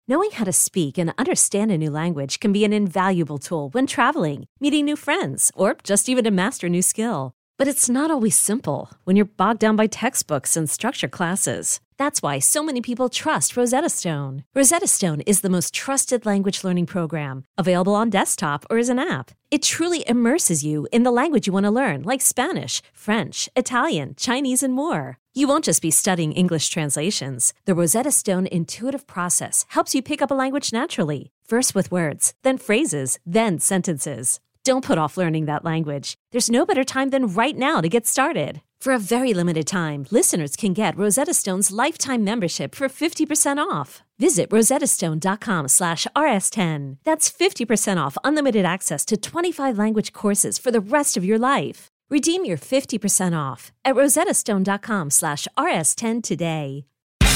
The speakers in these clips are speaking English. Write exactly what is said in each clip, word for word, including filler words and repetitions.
Knowing how to speak and understand a new language can be an invaluable tool when traveling, meeting new friends, or just even to master a new skill. But it's not always simple when you're bogged down by textbooks and structured classes. That's why so many people trust Rosetta Stone. Rosetta Stone is the most trusted language learning program, available on desktop or as an app. It truly immerses you in the language you want to learn, like Spanish, French, Italian, Chinese, and more. You won't just be studying English translations. The Rosetta Stone intuitive process helps you pick up a language naturally, first with words, then phrases, then sentences. Don't put off learning that language. There's no better time than right now to get started. For a very limited time, listeners can get Rosetta Stone's lifetime membership for fifty percent off. Visit rosettastone.com slash rs10. That's fifty percent off unlimited access to twenty-five language courses for the rest of your life. Redeem your fifty percent off at rosettastone.com slash rs10 today.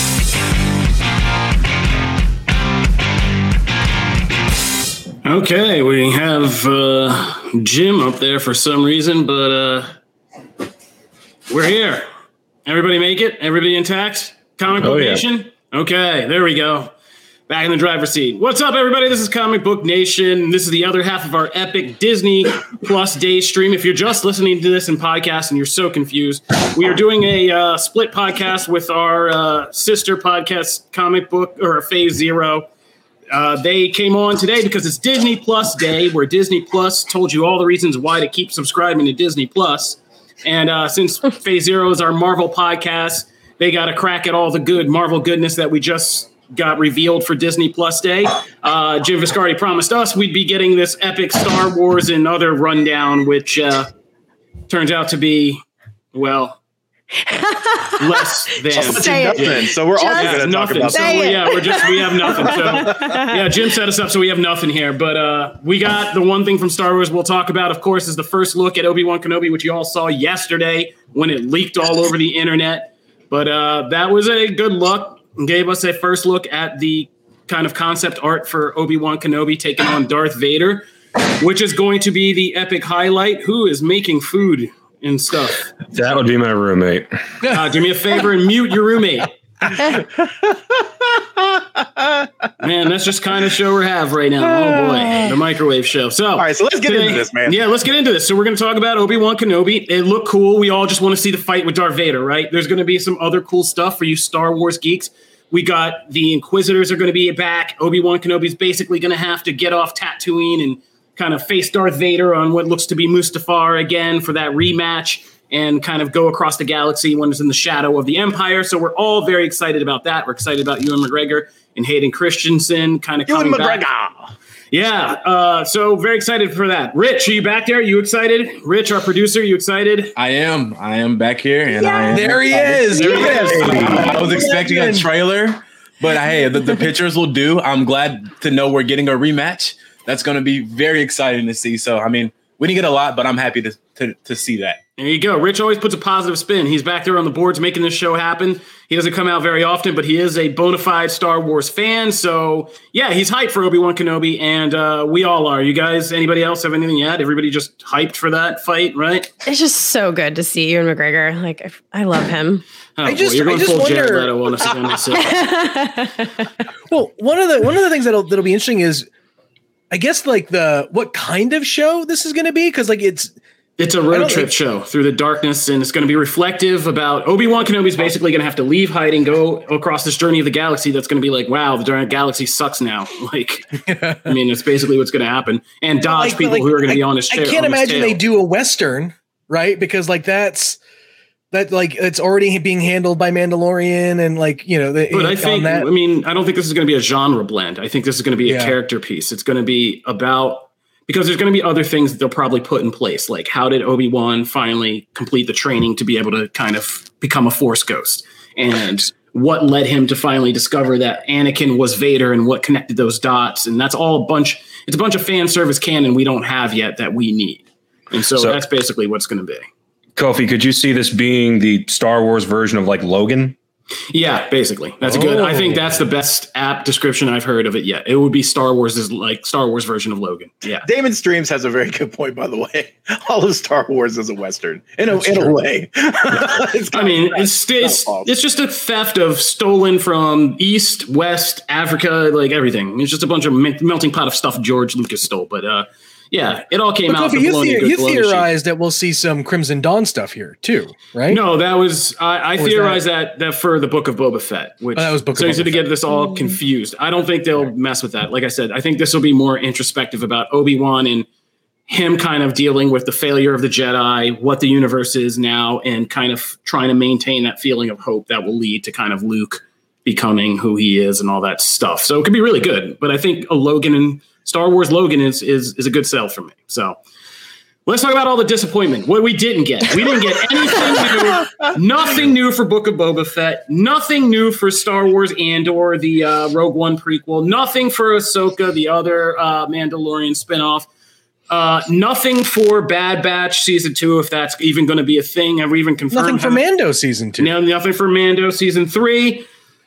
Okay, we have uh, Jim up there for some reason, but uh, we're here. Everybody make it? Everybody intact? Comic Book oh, yeah. Nation? Okay, there we go. Back in the driver's seat. What's up, everybody? This is Comic Book Nation. This is the other half of our epic Disney Plus Day stream. If you're just listening to this in podcast and you're so confused, we are doing a uh, split podcast with our uh, sister podcast, Comic Book, or Phase Zero. Uh, they came on today because it's Disney Plus Day, where Disney Plus told you all the reasons why to keep subscribing to Disney Plus. And uh, since Phase Zero is our Marvel podcast, they got a crack at all the good Marvel goodness that we just got revealed for Disney Plus Day. Uh, Jim Viscardi promised us we'd be getting this epic Star Wars and other rundown, which uh, turns out to be, well... less than nothing. So we're just all going to talk about so that. Yeah, we're just we have nothing. So yeah, Jim set us up, so we have nothing here. But uh, we got the one thing from Star Wars we'll talk about, of course, is the first look at Obi-Wan Kenobi, which you all saw yesterday when it leaked all over the internet. But uh, that was a good look and gave us a first look at the kind of concept art for Obi-Wan Kenobi taking on Darth Vader, which is going to be the epic highlight. Who is making food and stuff? That would be my roommate. Uh, do me a favor and mute your roommate. Man, that's just kind of show we have right now. Oh boy, the microwave show. So, all right, so let's get today, into this, man. Yeah, let's get into this. So we're going to talk about Obi-Wan Kenobi. It looked cool. We all just want to see the fight with Darth Vader, right? There's going to be some other cool stuff for you Star Wars geeks. We got the Inquisitors are going to be back. Obi-Wan Kenobi's basically going to have to get off Tatooine and kind of face Darth Vader on what looks to be Mustafar again for that rematch and kind of go across the galaxy when it's in the shadow of the Empire. So we're all very excited about that. We're excited about Ewan McGregor and Hayden Christensen kind of coming Ewan McGregor. back. Yeah, uh, so very excited for that. Rich, are you back there? Are you excited? Rich, our producer, are you excited? I am. I am back here. And yeah. I am. There he is. There he is. I was expecting a trailer, but hey, the, the pictures will do. I'm glad to know we're getting a rematch. That's going to be very exciting to see. So, I mean, we didn't get a lot, but I'm happy to, to to see that. There you go. Rich always puts a positive spin. He's back there on the boards making this show happen. He doesn't come out very often, but he is a bona fide Star Wars fan. So, yeah, he's hyped for Obi-Wan Kenobi, and uh, we all are. You guys, anybody else have anything yet? Everybody just hyped for that fight, right? It's just so good to see Ewan McGregor. Like, I love him. Oh, I just, boy, you're going I just full wonder. Jared Leto on us again. Well, one of the one of the things that'll that'll be interesting is, I guess, like the what kind of show this is going to be, because like it's it's a road trip show through the darkness, and it's going to be reflective about Obi-Wan Kenobi's basically going to have to leave hiding, go across this journey of the galaxy. That's going to be like, wow, the galaxy sucks now. Like, I mean, it's basically what's going to happen, and dodge like, people like, who are going to I, be on his. I can't imagine they do a Western, right? Because like that's. That like it's already being handled by Mandalorian and like, you know, the, but I think, that. I mean, I don't think this is going to be a genre blend. I think this is going to be a yeah. character piece. It's going to be about, because there's going to be other things that they'll probably put in place. Like, how did Obi-Wan finally complete the training to be able to kind of become a Force ghost? And what led him to finally discover that Anakin was Vader and what connected those dots? And that's all a bunch, it's a bunch of fan service canon we don't have yet that we need. And so, so that's basically what's going to be. Kofi, could you see this being the Star Wars version of like Logan? Yeah, basically. That's oh. good. I think that's the best app description I've heard of it yet. It would be Star Wars is like Star Wars version of Logan. Yeah. Damon Streams has a very good point, by the way. All of Star Wars is a Western in a, in a way. Yeah. I mean, it's it's, it's just a theft of stolen from East, West, Africa, like everything. It's just a bunch of melting pot of stuff George Lucas stole. But uh, yeah, it all came but out. Kofi, you, the- you theorized that we'll see some Crimson Dawn stuff here too, right? No, that was I, I theorized that? that that for the Book of Boba Fett, which oh, that was Book so easy to get this all confused. I don't think they'll mess with that. Like I said, I think this will be more introspective about Obi-Wan and him kind of dealing with the failure of the Jedi, what the universe is now, and kind of trying to maintain that feeling of hope that will lead to kind of Luke becoming who he is and all that stuff. So it could be really good. But I think a Logan and Star Wars Logan is is is a good sell for me. So let's talk about all the disappointment. What we didn't get. We didn't get anything new. Nothing new for Book of Boba Fett. Nothing new for Star Wars Andor, the uh, Rogue One prequel. Nothing for Ahsoka, the other uh, Mandalorian spinoff. Uh, nothing for Bad Batch season two, if that's even going to be a thing. Have we even confirmed? Nothing for Mando season two. No, nothing for Mando season three.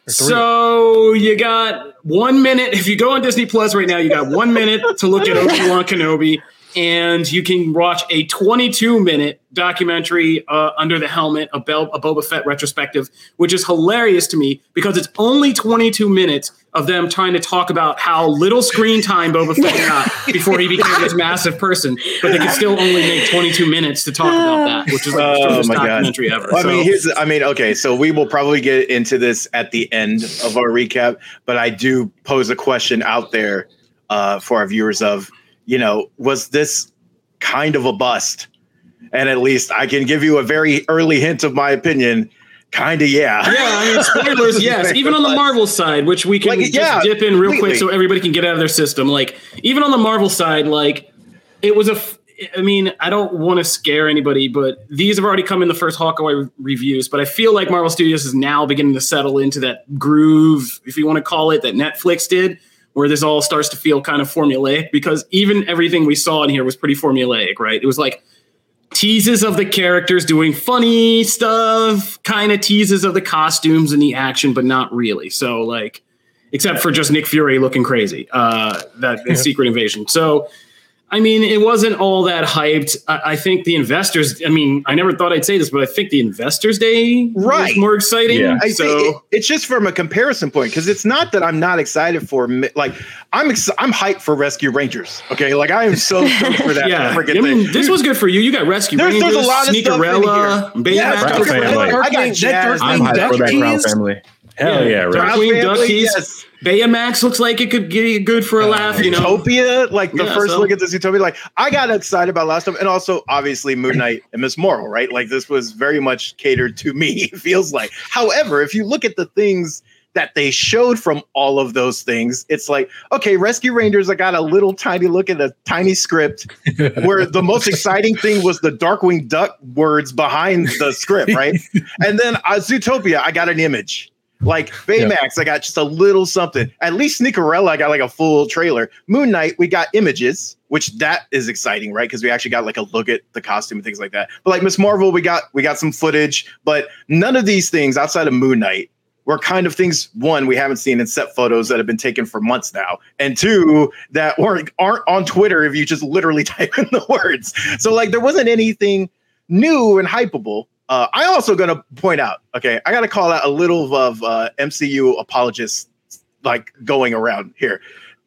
So you got one minute. If you go on Disney Plus right now, you got one minute to look at Obi-Wan Kenobi, and you can watch a twenty-two minute documentary uh, Under the Helmet, a, Bel- a Boba Fett retrospective, which is hilarious to me because it's only twenty-two minutes of them trying to talk about how little screen time Boba Fett got before he became this massive person, but they could still only make twenty-two minutes to talk about that, which is like the shortest oh documentary God. ever. Well, so. I mean, here's, I mean, okay, so we will probably get into this at the end of our recap, but I do pose a question out there uh, for our viewers of, you know, was this kind of a bust? And at least I can give you a very early hint of my opinion. Kind of, yeah. Yeah, I mean, spoilers, yes. Even on the Marvel side, which we can like, just yeah, dip in real completely. quick so everybody can get out of their system. Like, even on the Marvel side, like, it was a... F- I mean, I don't want to scare anybody, but these have already come in the first Hawkeye re- reviews, but I feel like Marvel Studios is now beginning to settle into that groove, if you want to call it, that Netflix did, where this all starts to feel kind of formulaic, because even everything we saw in here was pretty formulaic, right? It was like teases of the characters doing funny stuff, kind of teases of the costumes and the action, but not really. So, like, except for just Nick Fury looking crazy, uh, that yeah. Secret Invasion. So, I mean, it wasn't all that hyped. I, I think the investors, I mean, I never thought I'd say this, but I think the Investors Day right. was more exciting. Yeah. I so think it, it's just from a comparison point, because it's not that I'm not excited for, like, I'm ex- I'm hyped for Rescue Rangers. Okay, like I am so stoked for that. yeah, I mean, thing. this was good for you. You got Rescue there's, Rangers, there's a lot of Sneakerella, Baymax. Yeah, Crown family. I got Jazz. I'm hyped for that Crown family. Hell yeah, right. Darkwing Duck Keys. Yes. Baymax looks like it could get good for a laugh. You know, Utopia, like the yeah, first so. look at this Utopia, like I got excited about last time, and also obviously Moon Knight and Miz Marvel, right? Like this was very much catered to me. It feels like. However, if you look at the things that they showed from all of those things, it's like, okay, Rescue Rangers, I got a little tiny look at a tiny script where the most exciting thing was the Darkwing Duck words behind the script, right? And then uh, Zootopia, I got an image. Like Baymax, yep. I got just a little something. At least Sneakerella, I got like a full trailer. Moon Knight, we got images, which that is exciting, right? Because we actually got like a look at the costume and things like that. But like Miz Marvel, we got we got some footage, but none of these things outside of Moon Knight were kind of things, one, we haven't seen in set photos that have been taken for months now, and two, that weren't aren't on Twitter if you just literally type in the words. So like there wasn't anything new and hypeable. Uh, I'm also going to point out, okay, I got to call out a little of uh, M C U apologists like going around here.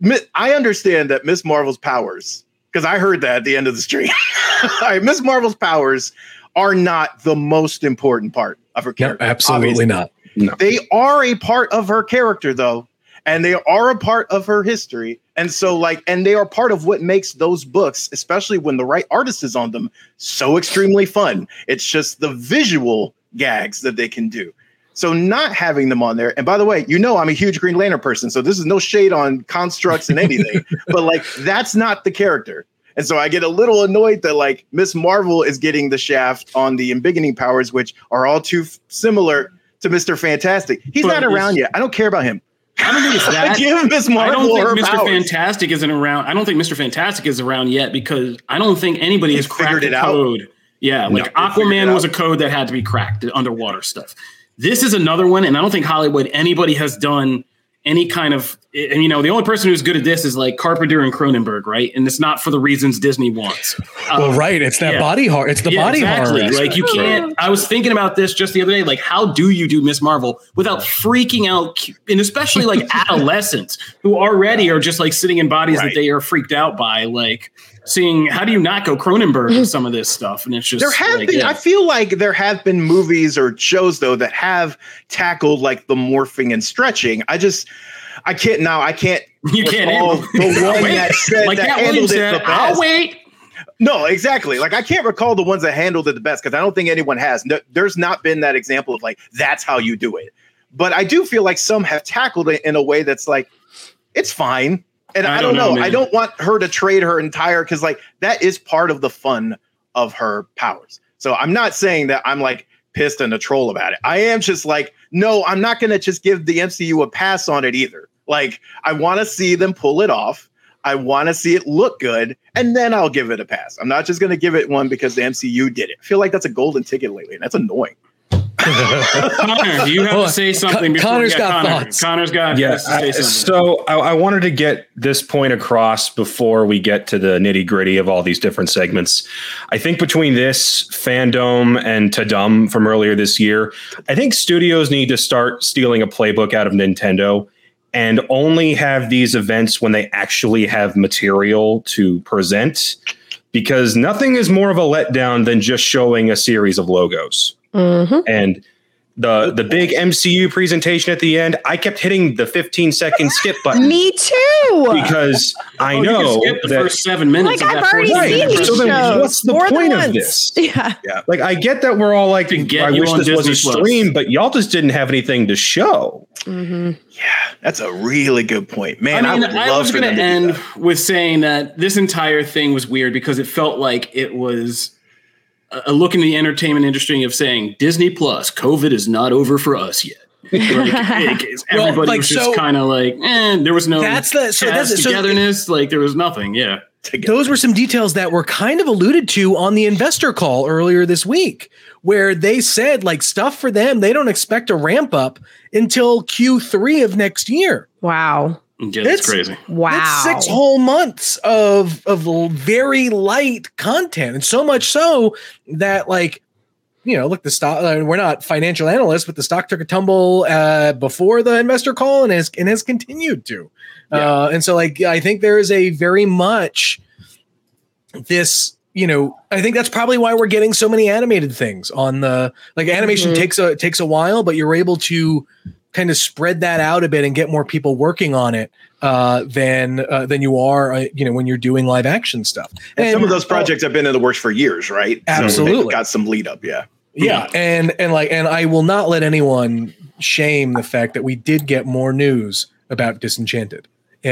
I understand that Miz Marvel's powers, because I heard that at the end of the stream. Right, Miz Marvel's powers are not the most important part of her character. No, absolutely obviously. not. No. They are a part of her character, though, and they are a part of her history. And so, like, and they are part of what makes those books, especially when the right artist is on them, so extremely fun. It's just the visual gags that they can do. So not having them on there. And by the way, you know, I'm a huge Green Lantern person, so this is no shade on constructs and anything, but like, that's not the character. And so I get a little annoyed that like Miz Marvel is getting the shaft on the embiggening powers, which are all too f- similar to Mister Fantastic. He's but not around yet. I don't care about him. I don't think it's that. Give Miz Marvel I don't think her Mister powers. Fantastic isn't around. I don't think Mister Fantastic is around yet because I don't think anybody He's has cracked the code. Out. Yeah, like no, Aquaman was a code that had to be cracked, the underwater stuff. This is another one, and I don't think Hollywood anybody has done any kind of, and you know, the only person who's good at this is like Carpenter and Cronenberg, right? And it's not for the reasons Disney wants. Well, um, right. It's that yeah. body horror. It's the yeah, body exactly. horror. Like you can't, I was thinking about this just the other day. Like, how do you do Miss Marvel without freaking out? And especially like adolescents who already are just like sitting in bodies right. that they are freaked out by, like seeing, how do you not go Cronenberg with some of this stuff? And it's just, there have like, been, yeah. I feel like there have been movies or shows though, that have tackled like the morphing and stretching. I just, I can't now. I can't. You can't. The one that said like that Cat handled Williams it said, the best. I'll wait. No, exactly. Like I can't recall the ones that handled it the best because I don't think anyone has. No, there's not been that example of like that's how you do it. But I do feel like some have tackled it in a way that's like it's fine. And I, I don't, don't know. know I don't want her to trade her entire because like that is part of the fun of her powers. So I'm not saying that I'm like pissed and a troll about it. I am just like, no, I'm not going to just give the M C U a pass on it either. Like, I want to see them pull it off. I want to see it look good, and then I'll give it a pass. I'm not just going to give it one because the M C U did it. I feel like that's a golden ticket lately, and that's annoying. Connor, you have to say something. Before Connor's got Connor. thoughts. Connor's got yeah. to say something. So I, I wanted to get this point across before we get to the nitty gritty of all these different segments. I think between this Fandom and Tadum from earlier this year, I think studios need to start stealing a playbook out of Nintendo and only have these events when they actually have material to present, because nothing is more of a letdown than just showing a series of logos. Mm-hmm. And the the big M C U presentation at the end, I kept hitting the fifteen second skip button. Me too. Because I oh, know you can skip the that, first seven minutes. Like of I've that already seen these so then shows. what's the More point than of once. this? Yeah. yeah. Like I get that we're all like, I wish this Disney was a Plus. stream, but y'all just didn't have anything to show. Mm-hmm. Yeah, that's a really good point, man. I mean, I, would I love was for going to them end with saying that this entire thing was weird because it felt like it was a look in the entertainment industry of saying Disney Plus, COVID is not over for us yet. Like, it, everybody well, like, was just so kind of like, eh, there was no that's the, so cast that's, togetherness. So like there was nothing. Yeah. Together. Those were some details that were kind of alluded to on the investor call earlier this week, where they said like stuff for them, they don't expect a ramp up until Q three of next year. Wow. Yeah, that's it's, crazy. Wow. It's six whole months of, of very light content. And so much so that like, you know, look, the stock, uh, we're not financial analysts, but the stock took a tumble uh, before the investor call and has, and has continued to. Yeah. Uh, and so like, I think there is a very much this, you know, I think that's probably why we're getting so many animated things on the, like animation mm-hmm. takes a, takes a while, but you're able to kind of spread that out a bit and get more people working on it uh, than uh, than you are, uh, you know, when you're doing live action stuff. And, and some of those projects uh, have been in the works for years, right? Absolutely, so got some lead up, yeah, yeah, and and like, and I will not let anyone shame the fact that we did get more news about Disenchanted.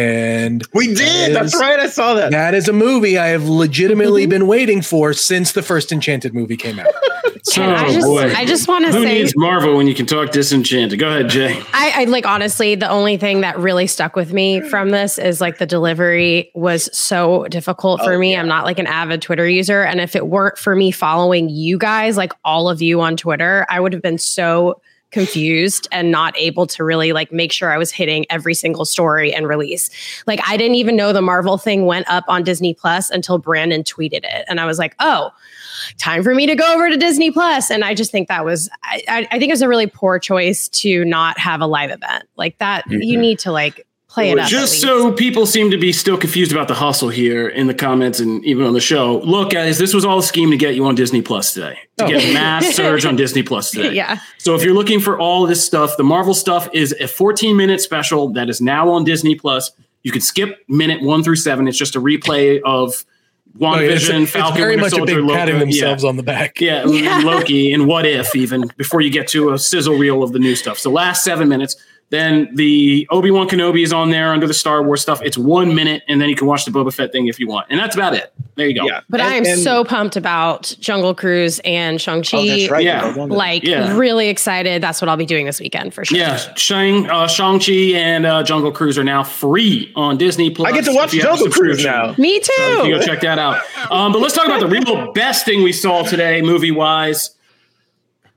And we did. That is, that's right. I saw that. That is a movie I have legitimately been waiting for since the first Enchanted movie came out. So I just, boy. I just want to say, who needs Marvel when you can talk Disenchanted? Go ahead, Jay. I, I like honestly, the only thing that really stuck with me from this is like the delivery was so difficult for oh, me. Yeah. I'm not like an avid Twitter user, and if it weren't for me following you guys, like all of you on Twitter, I would have been so confused and not able to really like make sure I was hitting every single story and release. Like I didn't even know the Marvel thing went up on Disney Plus until Brandon tweeted it. And I was like, oh, time for me to go over to Disney Plus. And I just think that was, I, I think it was a really poor choice to not have a live event like that. Mm-hmm. You need to like play it up. Just so people seem to be still confused about the hustle here in the comments and even on the show. Look, guys, this was all a scheme to get you on Disney Plus today. To oh. get mass surge on Disney Plus today. Yeah. So if you're looking for all this stuff, the Marvel stuff is a fourteen minute special that is now on Disney Plus. You can skip minute one through seven. It's just a replay of WandaVision, oh, it's, Falcon, it's very Winter much Soldier, a big Loki, patting themselves yeah. on the back. Yeah, yeah. Loki and What If even before you get to a sizzle reel of the new stuff. So last seven minutes. Then the Obi-Wan Kenobi is on there under the Star Wars stuff. It's one minute, and then you can watch the Boba Fett thing if you want. And that's about it. There you go. Yeah. But and, I am and, so pumped about Jungle Cruise and Shang-Chi. Oh, that's right. Yeah. Like, yeah. really excited. That's what I'll be doing this weekend for sure. Yeah. Shang, uh, Shang-Chi and uh, Jungle Cruise are now free on Disney Plus. I get to watch Jungle Cruise now. Me too. So you go check that out. Um, but let's talk about the real best thing we saw today, movie-wise.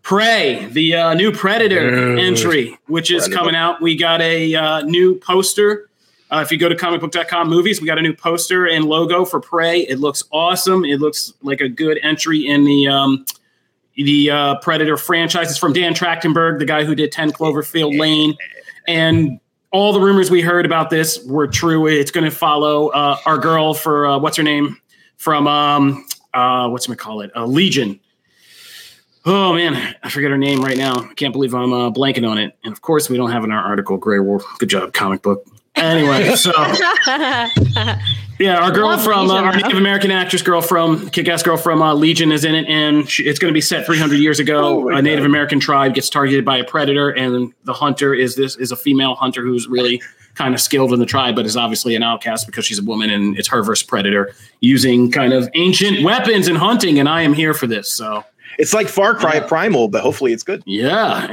Prey, the uh, new Predator entry, which is Predator. coming out. We got a uh, new poster. Uh, if you go to comic book dot com movies, we got a new poster and logo for Prey. It looks awesome. It looks like a good entry in the um, the uh, Predator franchise. It's from Dan Trachtenberg, the guy who did ten Cloverfield Lane. And all the rumors we heard about this were true. It's going to follow uh, our girl for, uh, what's her name? From, um, uh, what's it call it? Uh, Legion. Oh, man, I forget her name right now. I can't believe I'm uh, blanking on it. And, of course, we don't have in our article, Grey Wolf. Good job, comic book. Anyway, so, yeah, our girl from, uh, our Native American actress girl from, kick-ass girl from uh, Legion is in it, and she, it's going to be set three hundred years ago. Oh a Native God. American tribe gets targeted by a predator, and the hunter is this is a female hunter who's really kind of skilled in the tribe, but is obviously an outcast because she's a woman, and it's her versus predator using kind of ancient weapons and hunting, and I am here for this, so... It's like Far Cry yeah. Primal, but hopefully it's good. Yeah.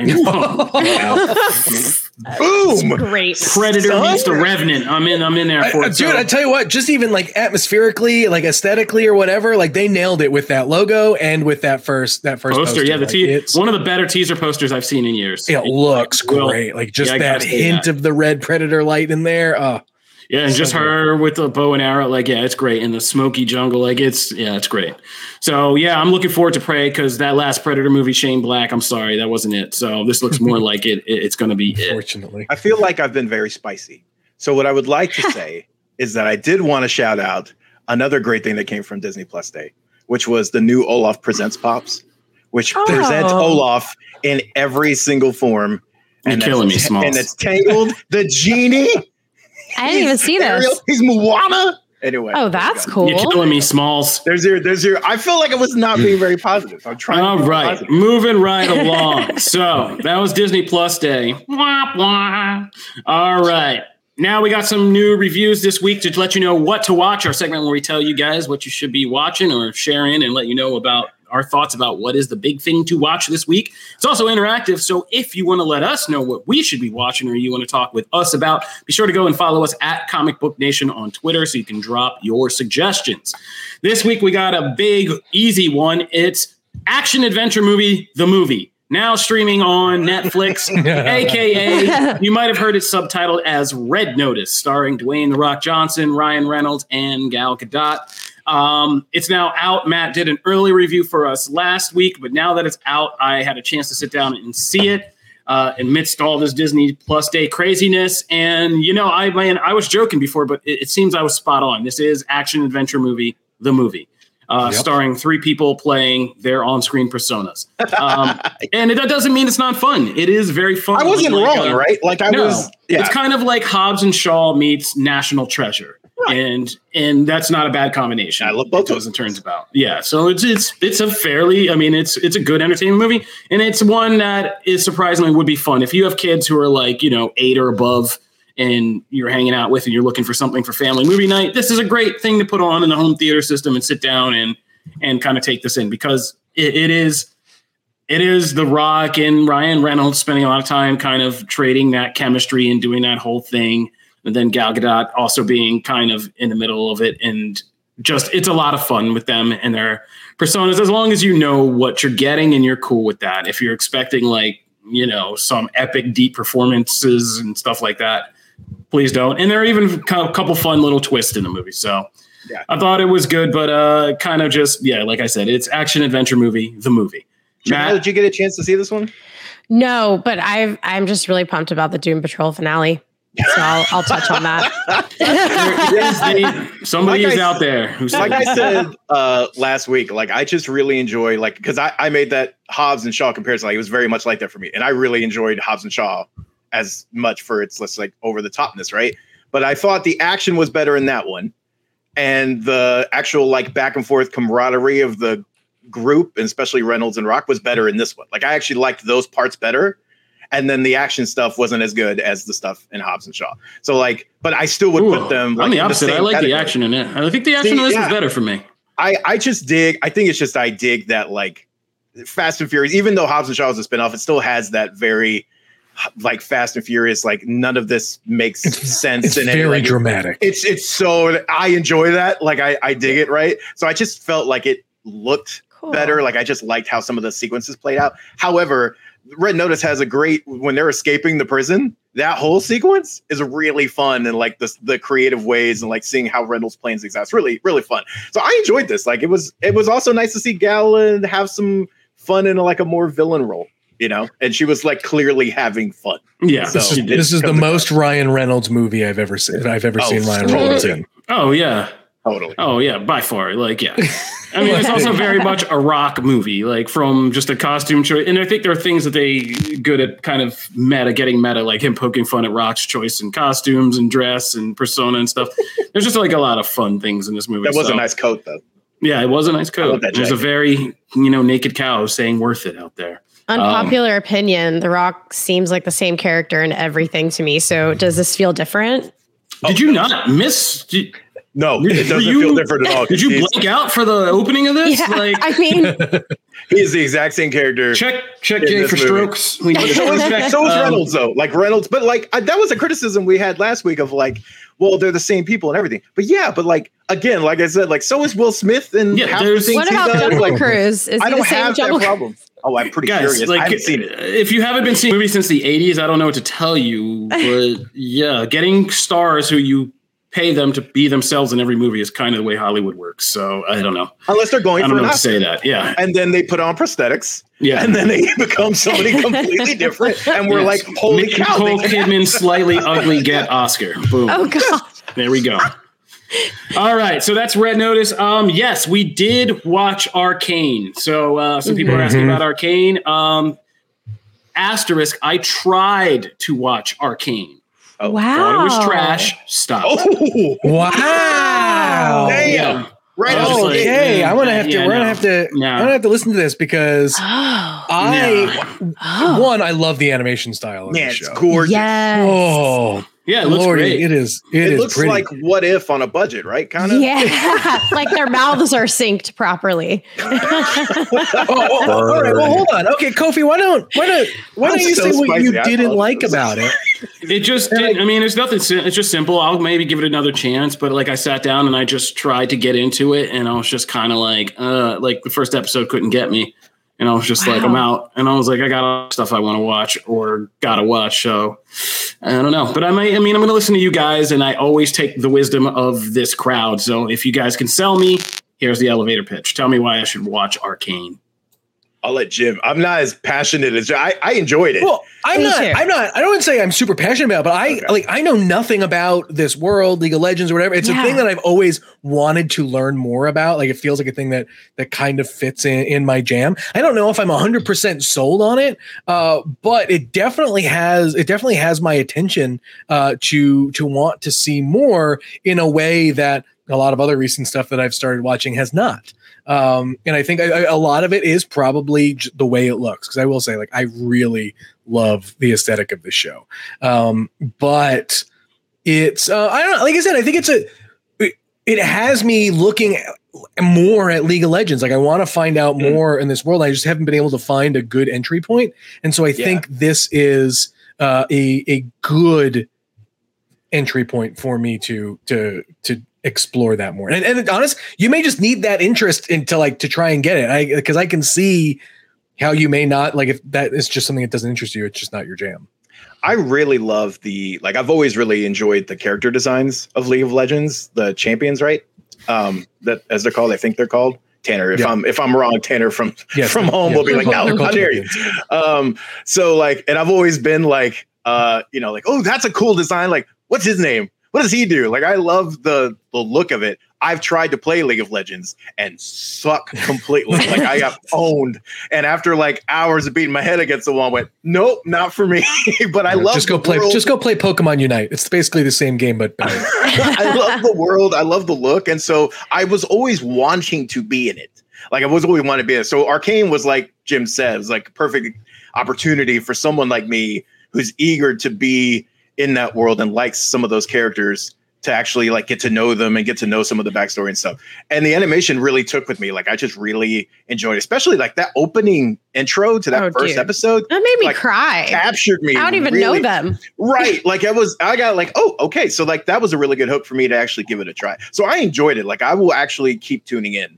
Boom! Great. Predator Son? meets the Revenant. I'm in. I'm in there for I, it. Dude, so. I tell you what, just even like atmospherically, like aesthetically or whatever, like they nailed it with that logo and with that first that first poster. poster. Yeah, the like, te- one of the better teaser posters I've seen in years. It, it looks will, great. Like just yeah, that hint that. of the red Predator light in there. Oh. Yeah, and just her with the bow and arrow, like, yeah, it's great. In the smoky jungle, like, it's, yeah, it's great. So, yeah, I'm looking forward to Prey because that last Predator movie, Shane Black, I'm sorry, that wasn't it. So this looks more like it. it it's going to be Unfortunately. it. I feel like I've been very spicy. So what I would like to say is that I did want to shout out another great thing that came from Disney Plus Day, which was the new Olaf Presents Pops, which oh. presents Olaf in every single form. You're and killing me, Smalls. And it's Tangled, the genie. I didn't even see Ariel, this. He's Moana. Anyway. Oh, that's cool. You're killing me, Smalls. There's your, there's your, I feel like I was not being very positive. I'm trying All to be right. positive. Moving right along. So that was Disney Plus Day. Wah, wah. All right. Now we got some new reviews this week to let you know what to watch. Our segment where we tell you guys what you should be watching or sharing and let you know about our thoughts about what is the big thing to watch this week. It's also interactive, so if you want to let us know what we should be watching or you want to talk with us about, be sure to go and follow us at Comic Book Nation on Twitter so you can drop your suggestions. This week we got a big, easy one. It's Action Adventure Movie, The Movie, now streaming on Netflix, a k a you might have heard it subtitled as Red Notice, starring Dwayne "The Rock" Johnson, Ryan Reynolds, and Gal Gadot. Um, it's now out. Matt did an early review for us last week, but now that it's out, I had a chance to sit down and see it uh, amidst all this Disney Plus Day craziness. And, you know, I man, I was joking before, but it, it seems I was spot on. This is Action Adventure Movie, The Movie, uh, yep. starring three people playing their on-screen personas. Um, and it, that doesn't mean it's not fun. It is very fun. I wasn't like, wrong, uh, right? Like I no, was. Yeah. It's kind of like Hobbs and Shaw meets National Treasure. Right. And and that's not a bad combination. I love both as it turns about. Yeah, so it's it's it's a fairly, I mean, it's it's a good entertainment movie, and it's one that is surprisingly would be fun if you have kids who are like, you know, eight or above, and you're hanging out with and you're looking for something for family movie night. This is a great thing to put on in the home theater system and sit down and and kind of take this in because it, it is it is The Rock and Ryan Reynolds spending a lot of time kind of trading that chemistry and doing that whole thing. And then Gal Gadot also being kind of in the middle of it. And just, it's a lot of fun with them and their personas, as long as you know what you're getting and you're cool with that. If you're expecting like, you know, some epic deep performances and stuff like that, please don't. And there are even a couple fun little twists in the movie. So yeah. I thought it was good, but uh, kind of just, yeah, like I said, it's Action Adventure Movie, The Movie. Matt, did you get a chance to see this one? No, but I've, I'm just really pumped about the Doom Patrol finale. So I'll, I'll touch on that. the, somebody like is I, out there who's like I said uh, last week. Like I just really enjoy like because I, I made that Hobbs and Shaw comparison. Like it was very much like that for me, and I really enjoyed Hobbs and Shaw as much for its let's like over the topness, right? But I thought the action was better in that one, and the actual like back and forth camaraderie of the group, and especially Reynolds and Rock, was better in this one. Like I actually liked those parts better. And then the action stuff wasn't as good as the stuff in Hobbs and Shaw. So like, but I still would Ooh, put them. Like, I'm the opposite. The I like category. the action in it. I think the action See, in this yeah. is better for me. I, I just dig. I think it's just I dig that like Fast and Furious. Even though Hobbs and Shaw is a spinoff, it still has that very like Fast and Furious. Like none of this makes sense. It's in very any, like, dramatic. It's it's so I enjoy that. Like I I dig it. Right. So I just felt like it looked cool. better. Like I just liked how some of the sequences played out. However, Red Notice has a great when they're escaping the prison. That whole sequence is really fun and like the the creative ways and like seeing how Reynolds plays things out. It's really really fun. So I enjoyed this. Like it was it was also nice to see Gala have some fun in like a more villain role. You know, and she was like clearly having fun. Yeah, so this is, this is the most Ryan Reynolds movie I've ever seen. I've ever oh, seen Ryan totally. Reynolds in. Oh yeah, totally. Oh yeah, by far. Like yeah, I mean it's also very much a Rock movie, like from just a costume choice. And I think there are things that they good at kind of meta, getting meta, like him poking fun at Rock's choice in costumes and dress and persona and stuff. There's just like a lot of fun things in this movie. That was so. a nice coat though. Yeah, it was a nice coat. It was a very you know naked cow saying "worth it" out there. Unpopular um, opinion, The Rock seems like the same character in everything to me. So does this feel different? Did you not miss? Did, no, it doesn't you, feel different at all. Did you blank out for the opening of this? Yeah, like, I mean, he is the exact same character. Check, check Jay for movie. Strokes. so is, so is Reynolds though. Like Reynolds, but like I, that was a criticism we had last week of like, well, they're the same people and everything. But yeah, but like again, like I said, like so is Will Smith and yeah, half the things what about Jungle like, Cruise? Is I he don't the same have Jungle that problem. Oh, I'm pretty Guys, curious. like, I haven't seen it. If you haven't been seeing movies since the eighties, I don't know what to tell you. But yeah, getting stars who you pay them to be themselves in every movie is kind of the way Hollywood works. So I don't know. Unless they're going I for don't an know Oscar. to say that. Yeah. And then they put on prosthetics. Yeah. And then they become somebody completely different. And we're yes. like, holy Make cow. Nicole Kidman slightly ugly get Oscar. Boom. Oh, God. There we go. All right, so that's Red Notice. Um, yes, we did watch Arcane. So uh, some people mm-hmm. are asking about Arcane. Um, asterisk, I tried to watch Arcane. Oh, wow. Thought it was trash. Stop. Oh, wow. Damn. Yeah. Right. Oh, like, okay. I'm gonna have to. yeah, we're no. gonna have to. No. I'm gonna have to listen to this because Oh. I Oh. one I love the animation style of Man, the it's show. gorgeous. Yes. Oh, Yeah, it looks Lordy, great. it is. It, It is looks pretty. like What If on a budget, right? Kind of. Yeah. Like their mouths are synced properly. oh, oh, all right. Well, hold on. Okay, Kofi, why don't why don't why don't I'm you so say what spicy. you I didn't like apologize. about it? It just did. I mean, it's nothing. It's just simple. I'll maybe give it another chance. But like, I sat down and I just tried to get into it, and I was just kind of like, uh, like the first episode couldn't get me, and I was just wow. like, I'm out. And I was like, I got other stuff I want to watch or gotta watch. So I don't know. But I might. I mean, I'm going to listen to you guys, and I always take the wisdom of this crowd. So if you guys can sell me, here's the elevator pitch. Tell me why I should watch Arcane. I'll let Jim. I'm not as passionate as I. I enjoyed it. Well, I'm Me not. too. I'm not. I don't want to say I'm super passionate about, it, but I Okay. like. I know nothing about this world, League of Legends, or whatever. It's Yeah. a thing that I've always wanted to learn more about. Like, it feels like a thing that that kind of fits in in my jam. I don't know if I'm one hundred percent sold on it, uh, but it definitely has. It definitely has my attention uh, to to want to see more in a way that a lot of other recent stuff that I've started watching has not. Um, and I think I, I, a lot of it is probably j- the way it looks. Cause I will say, like, I really love the aesthetic of the show. Um, but it's, uh, I don't know, like I said, I think it's a, it, it has me looking at, more at League of Legends. Like, I want to find out Mm. more in this world. I just haven't been able to find a good entry point. And so I Yeah. think this is, uh, a, a good entry point for me to, to, to, explore that more. And, and honest, you may just need that interest into like to try and get it. I because I can see how you may not like if that is just something that doesn't interest you. It's just not your jam. I really love the like. I've always really enjoyed the character designs of League of Legends, the champions, right? Um, that as they're called, I think they're called. Tanner, if Yeah. I'm if I'm wrong, Tanner from Yes, from home yeah. will be like, They're no, called how dare you? Um, so like, and I've always been like, uh, you know, like, oh, that's a cool design. Like, what's his name? What does he do? Like, I love the the look of it. I've tried to play League of Legends and suck completely. Like, I got owned. And after like hours of beating my head against the wall, I went, nope, not for me. But I love just go the play. world. Just go play Pokemon Unite. It's basically the same game, but better. I love the world. I love the look. And so I was always wanting to be in it. Like, I was always wanting to be in it. So Arcane was, like Jim said, was like a perfect opportunity for someone like me who's eager to be in that world and likes some of those characters to actually like get to know them and get to know some of the backstory and stuff. And the animation really took with me. Like, I just really enjoyed it, especially like that opening intro to that Oh, first dude. episode. That made me like, cry. Captured me. I don't even really, know them. Right. Like, I was, I got like, oh, okay. So like, that was a really good hook for me to actually give it a try. So I enjoyed it. Like, I will actually keep tuning in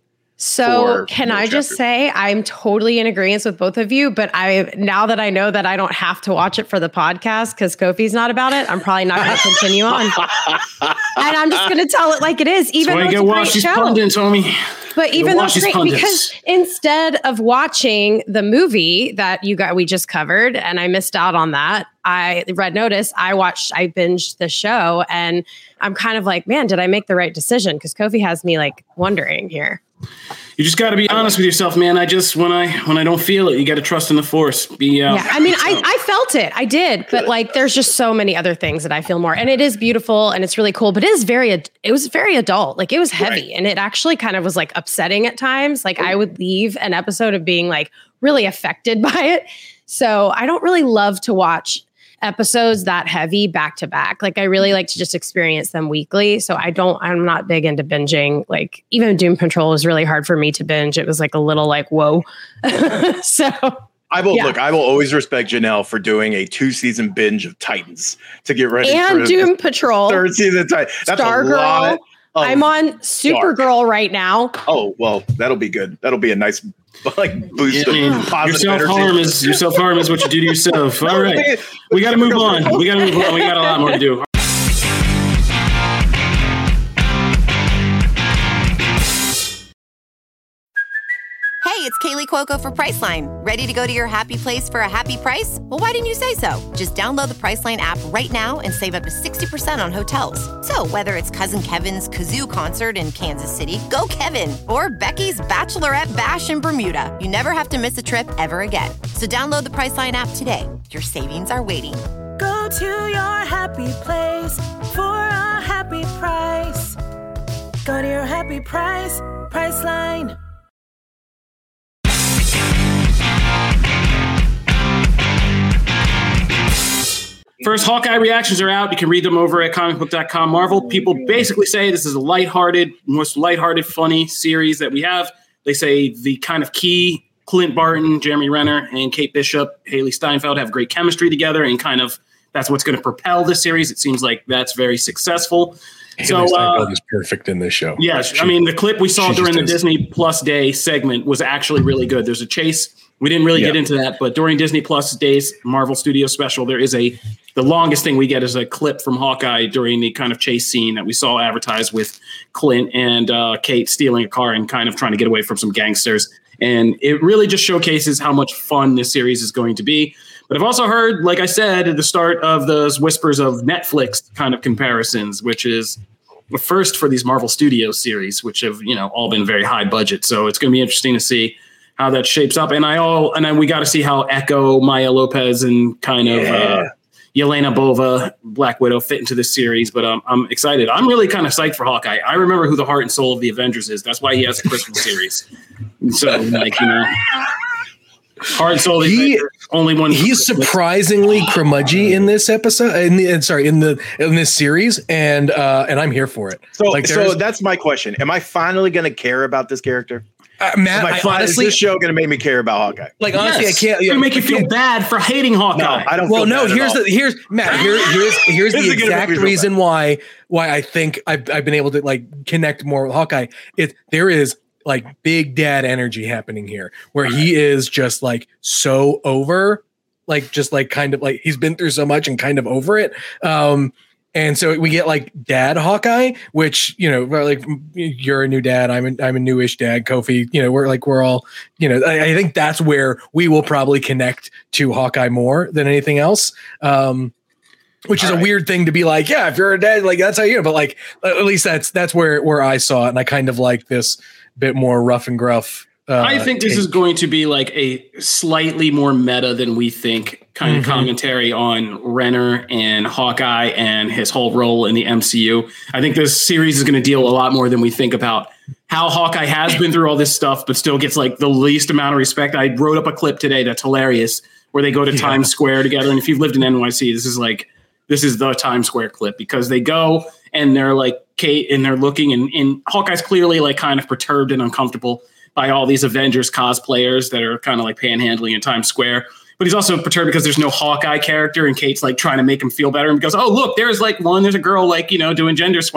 So can I just say I'm totally in agreement with both of you, but I now that I know that I don't have to watch it for the podcast because Kofi's not about it, I'm probably not going to continue on. And I'm just going to tell it like it is, even though it's a great show. Pundits, homie. But even though it's great, pundits. Because instead of watching the movie that you got, we just covered, and I missed out on that. I read notice. I watched, I binged the show, and I'm kind of like, man, did I make the right decision? Because Kofi has me like wondering here. You just got to be honest with yourself, man. I just when I when I don't feel it, you got to trust in the force. Be uh, yeah. I mean, I I felt it, I did, but like, there's just so many other things that I feel more, and it is beautiful and it's really cool, but it is very it was very adult. Like it was heavy, right. And it actually kind of was like upsetting at times. Like I would leave an episode of being like really affected by it. So I don't really love to watch episodes that heavy back to back. Like I really like to just experience them weekly. So I don't, I'm not big into binging. Like even Doom Patrol was really hard for me to binge. It was like a little like, whoa. So I will yeah. look, I will always respect Janelle for doing a two season binge of Titans to get ready and for Doom Patrol. Third season of Titans. That's Stargirl. a lot. I'm on Supergirl right now. Oh, well, that'll be good. That'll be a nice like boost yeah, of positive your self-harm is your self-harm is what you do to yourself. All right. We got to move on. We got to move on. We got a lot more to do. Hey, it's Kaylee Cuoco for Priceline. Ready to go to your happy place for a happy price? Well, why didn't you say so? Just download the Priceline app right now and save up to sixty percent on hotels. So whether it's Cousin Kevin's Kazoo Concert in Kansas City, go Kevin, or Becky's Bachelorette Bash in Bermuda, you never have to miss a trip ever again. So download the Priceline app today. Your savings are waiting. Go to your happy place for a happy price. Go to your happy price, Priceline. First, Hawkeye reactions are out. You can read them over at comic book dot com Marvel. People basically say this is a lighthearted, most lighthearted, funny series that we have. They say the kind of key Clint Barton, Jeremy Renner, and Kate Bishop, Haley Steinfeld have great chemistry together, and kind of that's what's going to propel the series. It seems like that's very successful. Haley so Steinfeld uh, is perfect in this show. Yes, she, I mean the clip we saw during the is. Disney Plus Day segment was actually really good. There's a chase. We didn't really yeah. get into that, but during Disney Plus Days Marvel Studios special, there is a the longest thing we get is a clip from Hawkeye during the kind of chase scene that we saw advertised with Clint and uh, Kate stealing a car and kind of trying to get away from some gangsters. And it really just showcases how much fun this series is going to be. But I've also heard, like I said, at the start of those whispers of Netflix kind of comparisons, which is the first for these Marvel Studios series, which have, you know, all been very high budget. So it's going to be interesting to see how that shapes up. And I all and then we got to see how Echo, Maya Lopez, and kind of yeah. uh, Yelena Bova, Black Widow fit into this series. But um, I'm excited. I'm really kind of psyched for Hawkeye. I remember who the heart and soul of the Avengers is. That's why he has a Christmas series. So, like, you know, heart and soul. Of the he, Avengers, only one. He's surprisingly curmudgy in this episode. In the sorry, in the in this series, and uh, and I'm here for it. So, like, so that's my question. Am I finally going to care about this character? Uh, Matt, I, I, honestly, is this show going to make me care about Hawkeye? Like, honestly, yes. I can't. It's going to make you feel bad for hating Hawkeye. No, I don't. Well, feel no. bad Here's the here's Matt. Here, here's here's the exact reason why why I think I've I've been able to like connect more with Hawkeye. It there is like big dad energy happening here, where he is just like so over, like just like kind of like he's been through so much and kind of over it. Um, And so we get like dad Hawkeye, which, you know, like you're a new dad. I'm a, I'm a newish dad. Kofi, you know, we're like, we're all, you know, I, I think that's where we will probably connect to Hawkeye more than anything else. Um, which all is right. a weird thing to be like, yeah, if you're a dad, like that's how you know, but like, at least that's, that's where, where I saw it. And I kind of like this bit more rough and gruff. Uh, I think this take. is going to be like a slightly more meta than we think kind of mm-hmm. commentary on Renner and Hawkeye and his whole role in the M C U. I think this series is going to deal a lot more than we think about how Hawkeye has been through all this stuff, but still gets like the least amount of respect. I wrote up a clip today that's hilarious where they go to yeah. Times Square together. And if you've lived in N Y C, this is like, this is the Times Square clip because they go and they're like Kate and they're looking and, and Hawkeye's clearly like kind of perturbed and uncomfortable by all these Avengers cosplayers that are kind of like panhandling in Times Square. But he's also perturbed because there's no Hawkeye character and Kate's like trying to make him feel better and goes, oh, look, there's like one, there's a girl like, you know, doing gender swap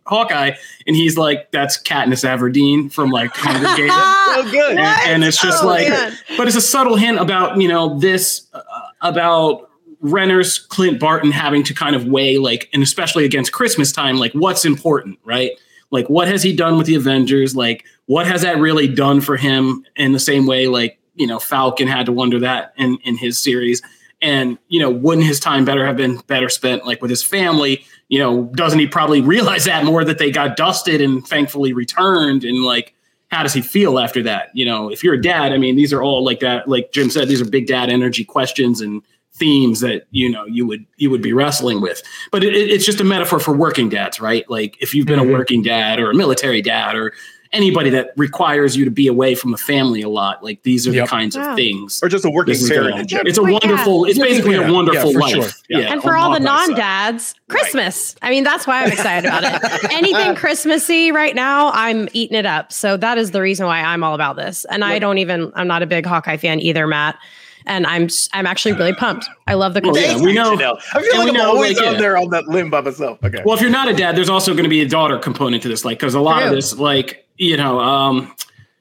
Hawkeye, and he's like, "That's Katniss Everdeen from like Hunger Games." So good, and, and it's just oh, like, man. But it's a subtle hint about you know this uh, about Renner's Clint Barton having to kind of weigh like, and especially against Christmas time, like what's important, right? Like, what has he done with the Avengers? Like, what has that really done for him in the same way, like, you know, Falcon had to wonder that in, in his series. And, you know, wouldn't his time better have been better spent, like, with his family? You know, doesn't he probably realize that more that they got dusted and thankfully returned? And, like, how does he feel after that? You know, if you're a dad, I mean, these are all like that. Like Jim said, these are big dad energy questions and themes that, you know, you would you would be wrestling with. But it, it's just a metaphor for working dads, right? Like if you've been mm-hmm. a working dad or a military dad or anybody that requires you to be away from the family a lot, like these are yep. the kinds wow. of things. Or just a working parent. It's a wonderful, it's basically yeah. a wonderful yeah, life. Sure. Yeah. Yeah. And for all the non-dads, Christmas. Right. I mean, that's why I'm excited about it. Anything Christmassy right now, I'm eating it up. So that is the reason why I'm all about this. And right. I don't even, I'm not a big Hawkeye fan either, Matt. And I'm I'm actually really pumped. I love the well, yeah, we know. I feel like I'm know, always like, out yeah. there on that limb by myself. Okay. Well, if you're not a dad, there's also going to be a daughter component to this, like because a lot True. of this, like you know, um,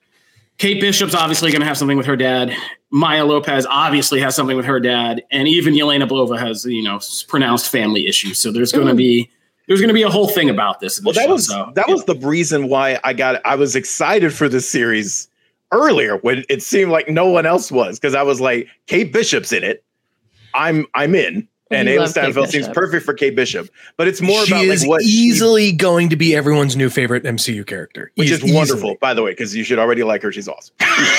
Kate Bishop's obviously going to have something with her dad. Maya Lopez obviously has something with her dad, and even Yelena Belova has you know pronounced family issues. So there's going to be there's going to be a whole thing about this. Well, that show, was so, that yeah. was the reason why I got I was excited for this series earlier when it seemed like no one else was, because I was like, Kate Bishop's in it. I'm I'm in. And Ayla Steinfeld seems perfect for Kate Bishop. But it's more she about is like what easily she, going to be everyone's new favorite M C U character. Which e- is wonderful, easily. By the way, because you should already like her. She's awesome.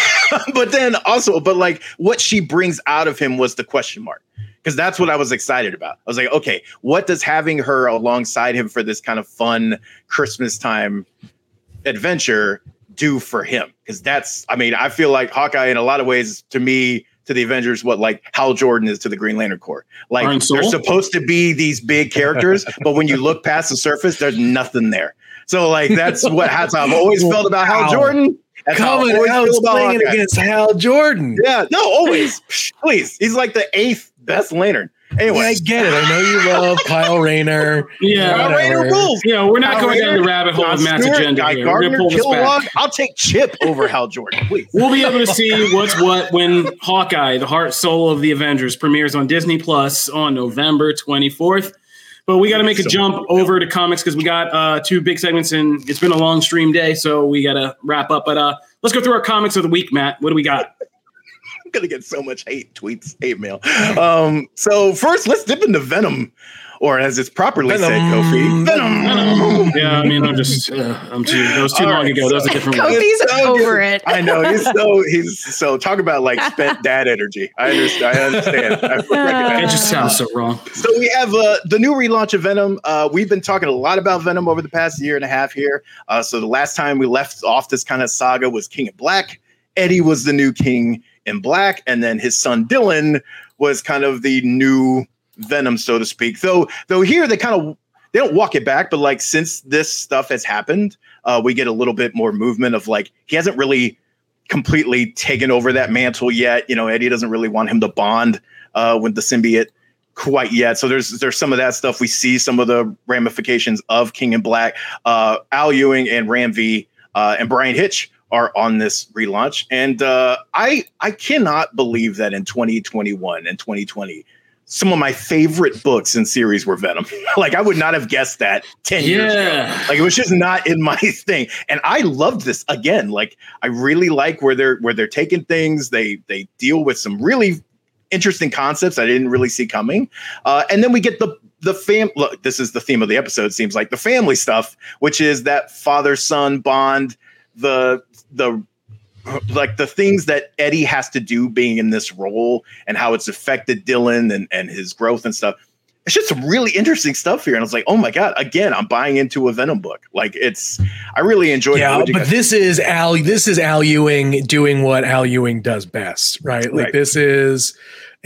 But then also, but like what she brings out of him was the question mark. Because that's what I was excited about. I was like, okay, what does having her alongside him for this kind of fun Christmas time adventure do for him? Because that's, I mean, I feel like Hawkeye in a lot of ways to me, to the Avengers, what like Hal Jordan is to the Green Lantern Corps. Like they're supposed to be these big characters, but when you look past the surface, there's nothing there. So like that's what how I've always felt about Hal Jordan. That's Coming out playing against Hal Jordan. Yeah, no, always. Please, he's like the eighth best Lantern. Anyway, yeah, I get it. I know you love Kyle Rayner. Yeah, Kyle Rayner rules. Yeah, we're not Kyle going Rayner, down the rabbit hole of Matt's agenda Guy here. Gardner, we're going to pull this back. I'll take Chip over Hal Jordan, please. We'll be able to see what's what when Hawkeye, the heart soul of the Avengers, premieres on Disney Plus on November twenty-fourth. But we got to make a so jump over to comics because we got uh, two big segments and it's been a long stream day, so we got to wrap up. But uh, let's go through our comics of the week, Matt. What do we got? I'm gonna get so much hate tweets, hate mail. Um, so first, let's dip into Venom, or as it's properly Venom. said, Kofi. Venom. Venom. Yeah, I mean, I'm just, uh, I'm too. That was too All long right, ago. So, that was a different one. Kofi's so over it. I know he's so he's so talk about like spent dad energy. I understand. I understand. I it just sounds so wrong. So we have uh, the new relaunch of Venom. Uh, we've been talking a lot about Venom over the past year and a half here. Uh, so the last time we left off this kind of saga was King in Black. Eddie was the new King in Black, and then his son Dylan was kind of the new Venom, so to speak. Though, though here they kind of they don't walk it back, but like since this stuff has happened, uh, we get a little bit more movement of like he hasn't really completely taken over that mantle yet. You know, Eddie doesn't really want him to bond uh, with the symbiote quite yet. So there's there's some of that stuff. We see some of the ramifications of King in Black. Uh, Al Ewing and Ram V uh, and Brian Hitch are on this relaunch. And uh, I I cannot believe that in twenty twenty-one and twenty twenty, some of my favorite books and series were Venom. Like I would not have guessed that ten yeah. years ago. Like it was just not in my thing. And I loved this again. Like I really like where they're where they're taking things. They they deal with some really interesting concepts I didn't really see coming. Uh, and then we get the the fam. Look, this is the theme of the episode. Seems like the family stuff, which is that father son bond. The the like the things that Eddie has to do being in this role and how it's affected Dylan and, and his growth and stuff. It's just some really interesting stuff here. And I was like, oh my God, again, I'm buying into a Venom book. Like it's, I really enjoyed yeah, it. But this is Al, this is Al Ewing doing what Al Ewing does best, right? Like right. this is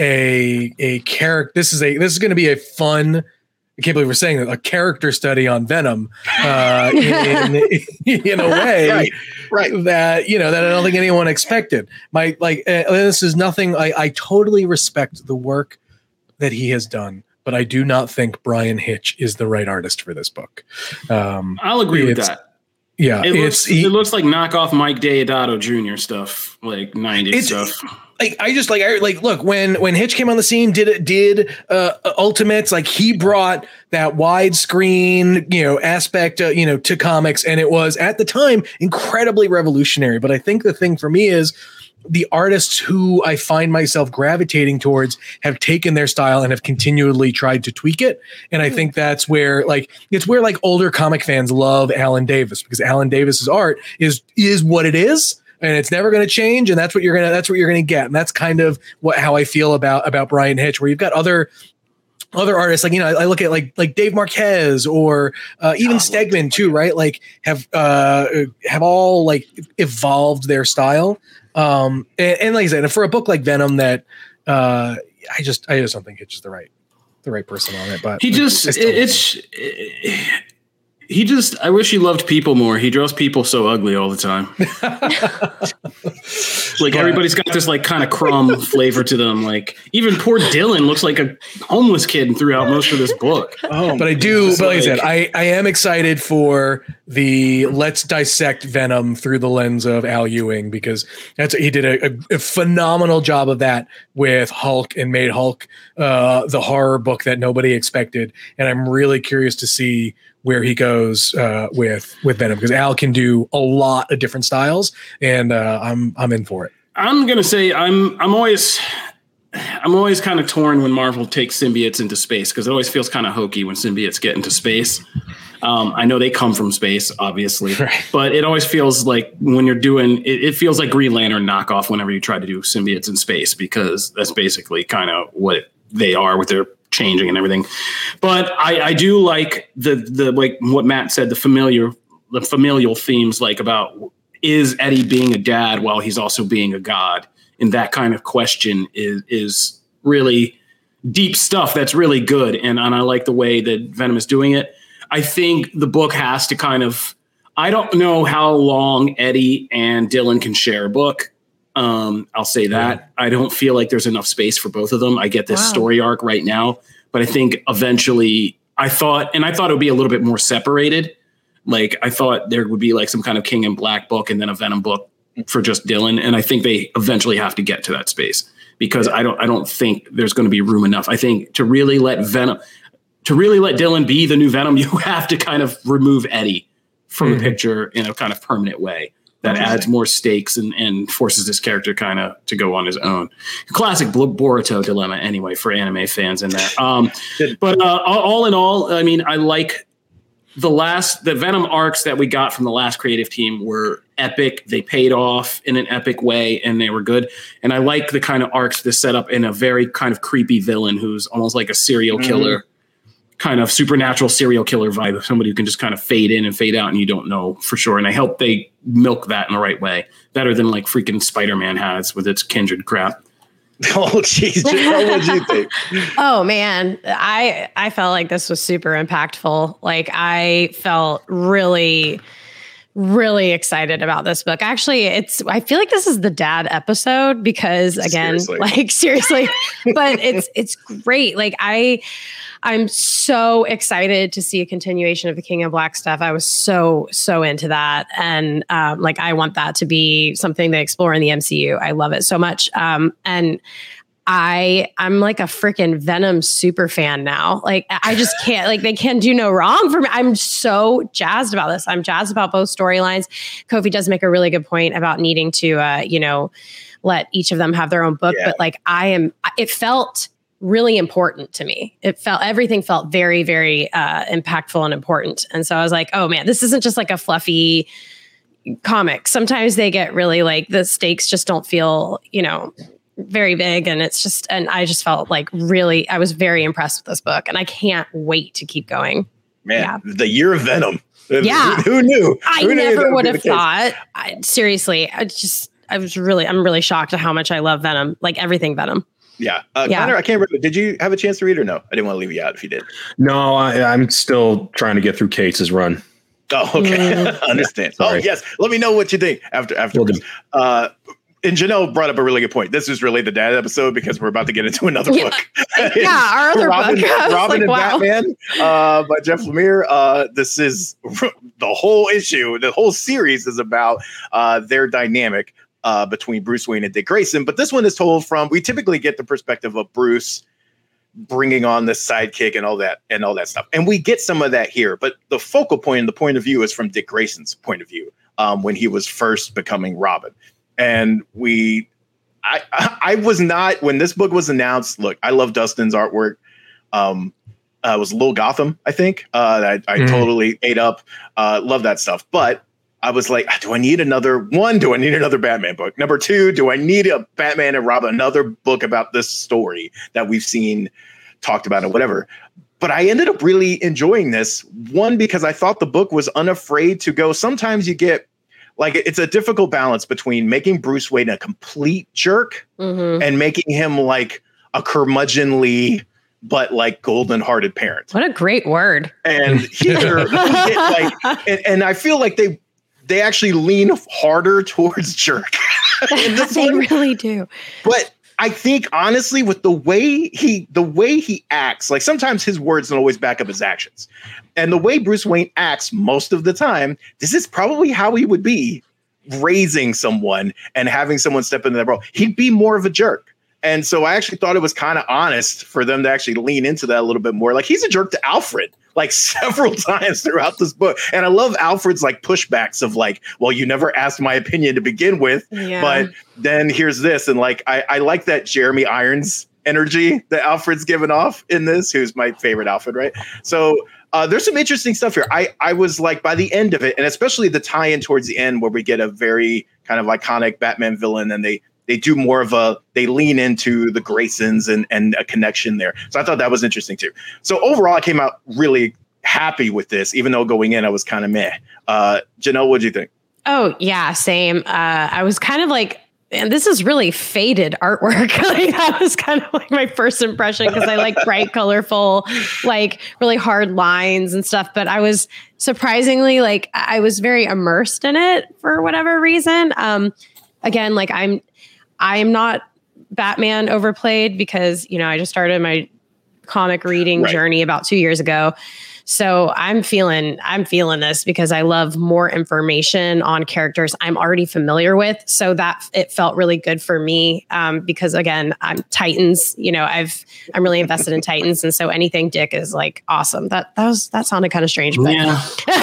a, a character. This is a, this is going to be a fun, I can't believe we're saying that, a character study on Venom uh, in, in, in a way right, right. that, you know, that I don't think anyone expected. My like uh, this is nothing. I, I totally respect the work that he has done, but I do not think Bryan Hitch is the right artist for this book. Um, I'll agree with that. Yeah, it it's looks, he, it looks like knockoff Mike Deodato Junior stuff, like nineties stuff. Like I just like I like look when when Hitch came on the scene, did it did uh, Ultimates, like he brought that widescreen, you know, aspect, uh, you know, to comics, and it was at the time incredibly revolutionary. But I think the thing for me is the artists who I find myself gravitating towards have taken their style and have continually tried to tweak it. And I think that's where like, it's where like older comic fans love Alan Davis, because Alan Davis's art is, is what it is. And it's never going to change. And that's what you're going to, that's what you're going to get. And that's kind of what, how I feel about, about Bryan Hitch, where you've got other, other artists, like, you know, I, I look at like, like Dave Marquez or uh, even oh, Stegman too, right? Like have, uh, have all like evolved their style. Um, and, and like I said, for a book like Venom that, uh, I just, I just don't think it's just the right, the right person on it, but he just, it, it's, it, he just, I wish he loved people more. He draws people so ugly all the time. Like yeah. Everybody's got this like kind of crumb flavor to them. Like even poor Dylan looks like a homeless kid throughout most of this book. Oh, but I do, but like, like I said, I, I am excited for the let's dissect Venom through the lens of Al Ewing, because that's, he did a, a, a phenomenal job of that with Hulk and made Hulk uh, the horror book that nobody expected. And I'm really curious to see where he goes uh, with with Venom, because Al can do a lot of different styles, and uh, I'm I'm in for it. I'm gonna say I'm I'm always I'm always kind of torn when Marvel takes symbiotes into space, because it always feels kind of hokey when symbiotes get into space. Um, I know they come from space, obviously, right. But it always feels like when you're doing it, it feels like Green Lantern knockoff whenever you try to do symbiotes in space, because that's basically kind of what they are with their changing and everything. But I, I do like the the like what Matt said, the familiar the familial themes, like about is Eddie being a dad while he's also being a god, and that kind of question is is really deep stuff that's really good, and and I like the way that Venom is doing it. I think the book has to kind of, I don't know how long Eddie and Dylan can share a book. Um, I'll say that. Yeah. I don't feel like there's enough space for both of them. I get this wow. story arc right now, but I think eventually I thought, and I thought it would be a little bit more separated. Like I thought there would be like some kind of King in Black book and then a Venom book for just Dylan. And I think they eventually have to get to that space, because I don't, I don't think there's going to be room enough. I think to really let Venom, to really let Dylan be the new Venom, you have to kind of remove Eddie from mm-hmm. the picture in a kind of permanent way. That adds more stakes and, and forces this character kind of to go on his own. Classic Boruto dilemma, anyway, for anime fans in that. Um, but uh, all in all, I mean, I like the last, the Venom arcs that we got from the last creative team were epic. They paid off in an epic way, and they were good. And I like the kind of arcs that set up in a very kind of creepy villain who's almost like a serial killer. Mm-hmm. Kind of supernatural serial killer vibe of somebody who can just kind of fade in and fade out and you don't know for sure. And I hope they milk that in the right way, better than like freaking Spider-Man has with its kindred crap. Oh, jeez. What did you think? Oh, man. I, I felt like this was super impactful. Like I felt really, really excited about this book. Actually, it's, I feel like this is the dad episode because again, seriously. like seriously, but it's, it's great. Like I, I'm so excited to see a continuation of the King in Black stuff. I was so, so into that. And um, like, I want that to be something they explore in the M C U. I love it so much. Um, and I, I'm like a freaking Venom super fan now. Like, I just can't, like, they can do no wrong for me. I'm so jazzed about this. I'm jazzed about both storylines. Kofi does make a really good point about needing to, uh, you know, let each of them have their own book. Yeah. But like, I am, it felt really important to me. It felt, everything felt very, very uh, impactful and important. And so I was like, oh man, this isn't just like a fluffy comic. Sometimes they get really like, the stakes just don't feel, you know, very big. And it's just, and I just felt like really, I was very impressed with this book and I can't wait to keep going. Man, yeah. The year of Venom. Yeah. Who, who knew? I who never knew would have thought. I, seriously, I just, I was really, I'm really shocked at how much I love Venom, like everything Venom. Yeah. Uh, yeah. Connor, I can't remember. Did you have a chance to read or no? I didn't want to leave you out if you did. No, I, I'm still trying to get through Cates' run. Oh, okay. Mm. Understand. Yeah, oh, yes. Let me know what you think after after. Uh, and Janelle brought up a really good point. This is really the dad episode because we're about to get into another yeah. book. Yeah, our other Robin, book. Robin like, and wow. Batman uh, by Jeff Lemire. Uh, this is the whole issue. The whole series is about uh, their dynamic uh, between Bruce Wayne and Dick Grayson. But this one is told from, we typically get the perspective of Bruce bringing on the sidekick and all that and all that stuff. And we get some of that here. But the focal point and the point of view is from Dick Grayson's point of view um, when he was first becoming Robin. And we, I, I was not, when this book was announced, look, I love Dustin's artwork. Um, uh, it was Lil Gotham, I think. Uh, I, I mm. totally ate up. Uh, love that stuff. But I was like, do I need another one? Do I need another Batman book? Number two, do I need a Batman and Robin, another book about this story that we've seen talked about and whatever? But I ended up really enjoying this. One, because I thought the book was unafraid to go. Sometimes you get, like, it's a difficult balance between making Bruce Wayne a complete jerk mm-hmm. and making him like a curmudgeonly, but like golden hearted parent. What a great word. And here, we get like, and, and I feel like they, they actually lean harder towards jerk. They one. really do. But I think honestly, with the way he, the way he acts, like sometimes his words don't always back up his actions. And the way Bruce Wayne acts most of the time, this is probably how he would be raising someone and having someone step into that role. He'd be more of a jerk. And so I actually thought it was kind of honest for them to actually lean into that a little bit more. Like, he's a jerk to Alfred, like several times throughout this book. And I love Alfred's like pushbacks of like, well, you never asked my opinion to begin with, yeah. but then here's this. And like, I, I like that Jeremy Irons energy that Alfred's given off in this, who's my favorite Alfred, right? So uh, there's some interesting stuff here. I, I was like, by the end of it, and especially the tie-in towards the end where we get a very kind of iconic Batman villain, and they they do more of a, they lean into the Graysons and, and a connection there. So I thought that was interesting too. So overall, I came out really happy with this, even though going in, I was kind of meh. Uh, Janelle, what'd you think? Oh yeah, same. Uh, I was kind of like, and this is really faded artwork. Like, that was kind of like my first impression, because I like bright, colorful, like really hard lines and stuff. But I was surprisingly, like, I was very immersed in it for whatever reason. Um, again, like I'm, I'm not Batman overplayed because, you know, I just started my comic reading right. journey about two years ago. So I'm feeling, I'm feeling this because I love more information on characters I'm already familiar with. So that it felt really good for me um, because again, I'm Titans, you know, I've, I'm really invested in Titans. And so anything Dick is like awesome. That, that was, that sounded kind of strange, but yeah,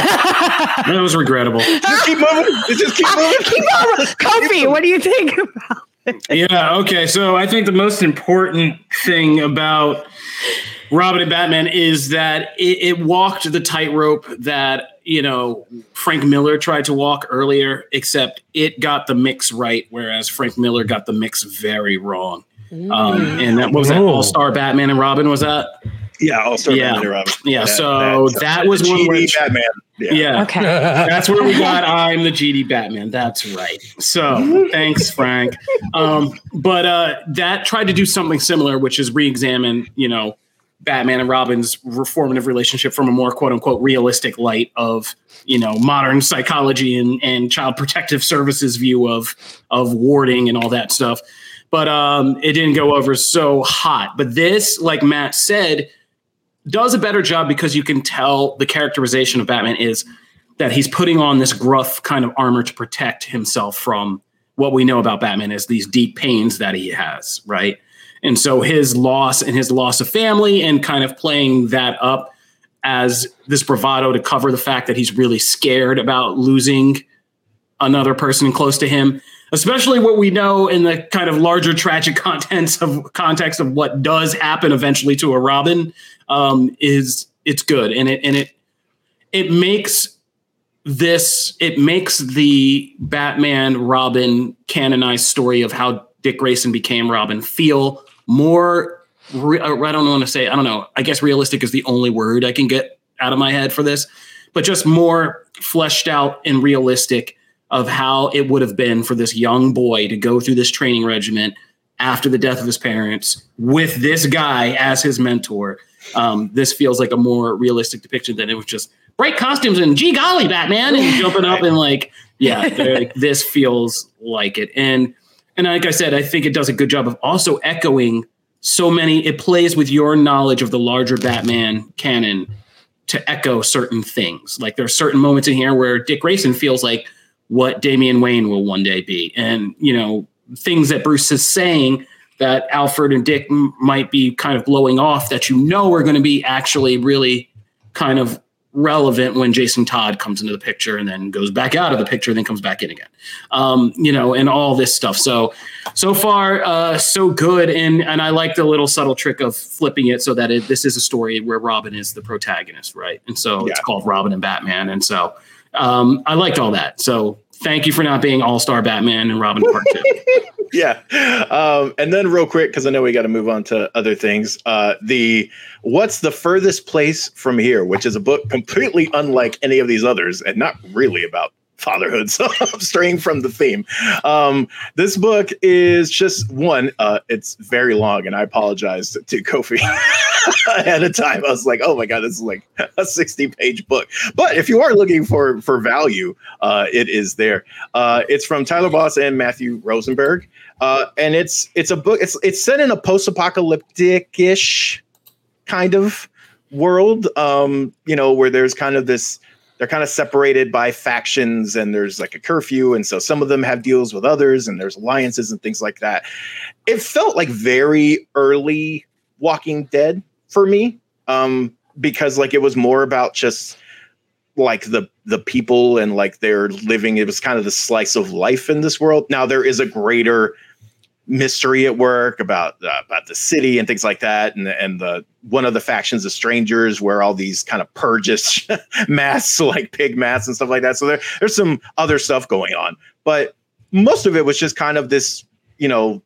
that was regrettable. Just keep moving. Just keep moving. Keep moving. Kofi, what do you think about it? Yeah. Okay. So I think the most important thing about Robin and Batman is that it, it walked the tightrope that, you know, Frank Miller tried to walk earlier, except it got the mix right, whereas Frank Miller got the mix very wrong. Mm. Um, and that was that All-Star Batman and Robin, was that? Yeah, All-Star yeah. Batman and Robin. Yeah, that, so that, that was one where Batman. Yeah. yeah. Okay. That's where we got I'm the G D Batman. That's right. So thanks, Frank. Um, but uh, that tried to do something similar, which is re-examine, you know, Batman and Robin's reformative relationship from a more quote unquote realistic light of, you know, modern psychology and, and child protective services view of, of warding and all that stuff. But um, it didn't go over so hot. But this, like Matt said, does a better job because you can tell the characterization of Batman is that he's putting on this gruff kind of armor to protect himself from what we know about Batman as these deep pains that he has, right? And so his loss and his loss of family and kind of playing that up as this bravado to cover the fact that he's really scared about losing another person close to him, especially what we know in the kind of larger tragic contents of context of what does happen eventually to a Robin, um, is it's good. And it, and it, it makes this, it makes the Batman Robin canonized story of how Dick Grayson became Robin feel more, re- I don't want to say, I don't know, I guess realistic is the only word I can get out of my head for this, but just more fleshed out and realistic of how it would have been for this young boy to go through this training regimen after the death of his parents with this guy as his mentor. Um, this feels like a more realistic depiction than it was just bright costumes and gee golly, Batman, and jumping up and like, yeah, like, this feels like it. And and like I said, I think it does a good job of also echoing so many. It plays with your knowledge of the larger Batman canon to echo certain things. Like there are certain moments in here where Dick Grayson feels like what Damian Wayne will one day be. And, you know, things that Bruce is saying that Alfred and Dick m- might be kind of blowing off that, you know, are going to be actually really kind of relevant when Jason Todd comes into the picture and then goes back out of the picture and then comes back in again. Um, you know, and all this stuff. So, so far, uh, so good. And, and I like the little subtle trick of flipping it so that it, this is a story where Robin is the protagonist. Right. And so yeah. It's called Robin and Batman. And so um, I liked all that. So thank you for not being All-Star Batman and Robin Part Two. Yeah. Um, and then real quick, because I know we got to move on to other things. Uh, the What's the Furthest Place from Here, which is a book completely unlike any of these others and not really about fatherhood. So I'm straying from the theme. Um, this book is just one. Uh, it's very long, and I apologize to, to Kofi ahead of time. I was like, oh my God, this is like a sixty page book. But if you are looking for, for value, uh, it is there. Uh, it's from Tyler Boss and Matthew Rosenberg. Uh, and it's it's a book. It's it's set in a post-apocalyptic-ish kind of world, um, you know, where there's kind of this. They're kind of separated by factions, and there's like a curfew, and so some of them have deals with others, and there's alliances and things like that. It felt like very early Walking Dead for me, um, because like it was more about just like the the people and like they're living. It was kind of the slice of life in this world. Now there is a greater mystery at work about uh, about the city and things like that, and and the one of the factions, the Strangers, where all these kind of purges masks, like pig masks and stuff like that. So there, there's some other stuff going on, but most of it was just kind of this, you know,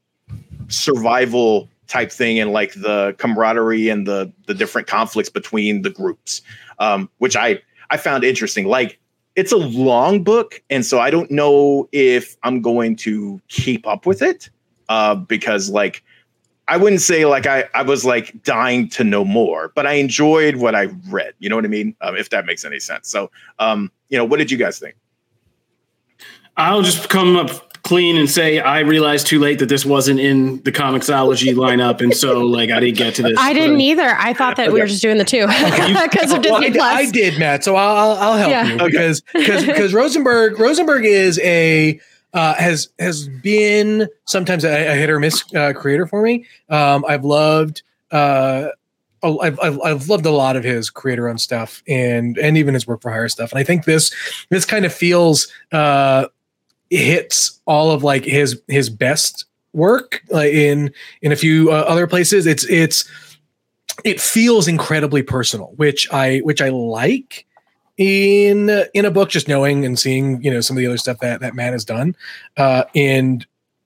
survival type thing, and like the camaraderie and the the different conflicts between the groups, um, which I I found interesting. Like, it's a long book, and so I don't know if I'm going to keep up with it. Uh, because like, I wouldn't say like I, I was like dying to know more, but I enjoyed what I read. You know what I mean? Um, if that makes any sense. So, um, you know, what did you guys think? I'll just come up clean and say I realized too late that this wasn't in the Comixology lineup, and so like I didn't get to this. I didn't but, either. I thought that okay. we were just doing the two because of Disney well, I, Plus. I did, Matt. So I'll I'll help yeah. you okay. because because because Rosenberg Rosenberg is a. Uh, has has been sometimes a, a hit or miss uh, creator for me. Um, I've loved uh, I've, I've I've loved a lot of his creator-owned stuff and and even his work for hire stuff. And I think this this kind of feels uh, hits all of like his his best work like in in a few uh, other places. It's it's it feels incredibly personal, which I which I like. In in a book, just knowing and seeing, you know, some of the other stuff that, that Matt has done, uh, and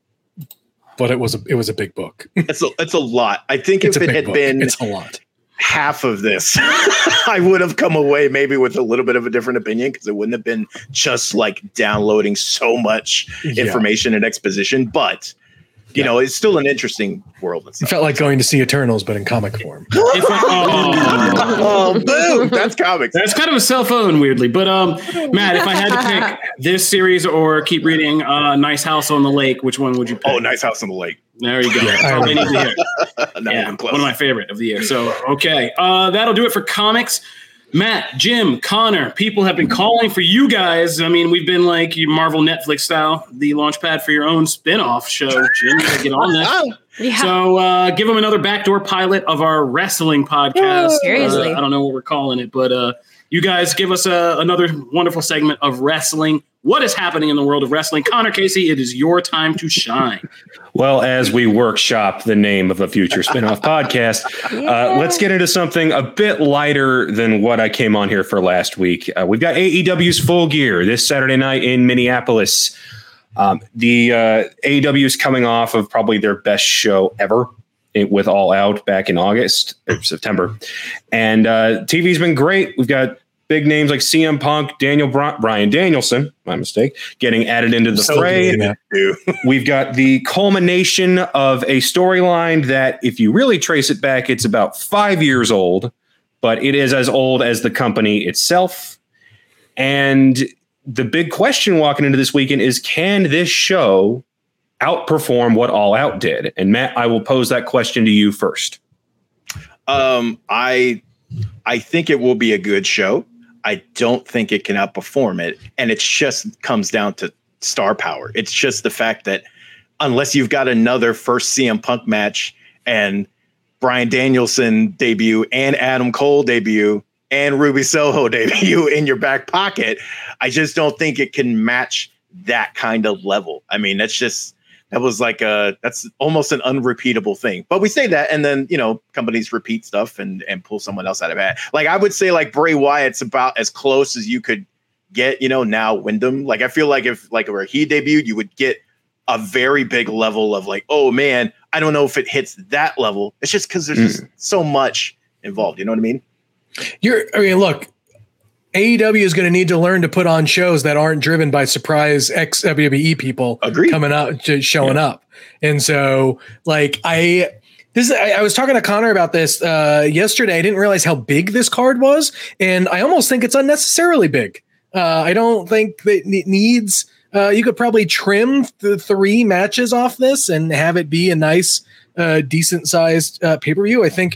but it was a it was a big book. It's a it's a lot. I think it's if it had book. been it's a lot. half of this, I would have come away maybe with a little bit of a different opinion, because it wouldn't have been just like downloading so much yeah. information and exposition. But you yeah. know, it's still an interesting world. It felt like going to see Eternals, but in comic form. If I, oh, oh, boom! That's comics. That's kind of a cell phone, weirdly. But um, Matt, if I had to pick this series or keep reading uh, Nice House on the Lake, which one would you pick? Oh, Nice House on the Lake. There you go. That's all I need to hear. Yeah, one of my favorite of the year. So, okay. Uh, that'll do it for comics. Matt, Jim, Connor, people have been calling for you guys. I mean, we've been like Marvel Netflix style, the launch pad for your own spin-off show. Jim, you gotta get on this. Yeah. So uh, give them another backdoor pilot of our wrestling podcast. Whoa, seriously. Uh, I don't know what we're calling it, but uh, you guys give us a, another wonderful segment of wrestling. What is happening in the world of wrestling? Connor Casey, it is your time to shine. Well, as we workshop the name of a future spinoff podcast, yeah. uh, let's get into something a bit lighter than what I came on here for last week. Uh, we've got A E W's Full Gear this Saturday night in Minneapolis. Um, the uh, A E W is coming off of probably their best show ever with All Out back in August or September. And uh, T V's been great. We've got big names like C M Punk, Daniel Bri- Bryan Danielson, my mistake, getting added into the so fray. We've got the culmination of a storyline that, if you really trace it back, it's about five years old, but it is as old as the company itself. And the big question walking into this weekend is, can this show outperform what All Out did? And Matt, I will pose that question to you first. Um, I I think it will be a good show. I don't think it can outperform it. And it just comes down to star power. It's just the fact that unless you've got another first C M Punk match and Bryan Danielson debut and Adam Cole debut and Ruby Soho debut in your back pocket, I just don't think it can match that kind of level. I mean, that's just, that was like a, that's almost an unrepeatable thing. But we say that, and then, you know, companies repeat stuff and, and pull someone else out of it. Like, I would say like Bray Wyatt's about as close as you could get, you know, now Wyndham. Like, I feel like if like where he debuted, you would get a very big level of like, oh man, I don't know if it hits that level. It's just because there's mm. just so much involved. You know what I mean? You're, I mean, look, A E W is going to need to learn to put on shows that aren't driven by surprise ex W W E people Agreed. coming out, just showing yeah. up. And so like, I, this, I, I was talking to Connor about this uh, yesterday. I didn't realize how big this card was. And I almost think it's unnecessarily big. Uh, I don't think that it needs, uh, you could probably trim the three matches off this and have it be a nice, uh, decent sized uh, pay-per-view. I think,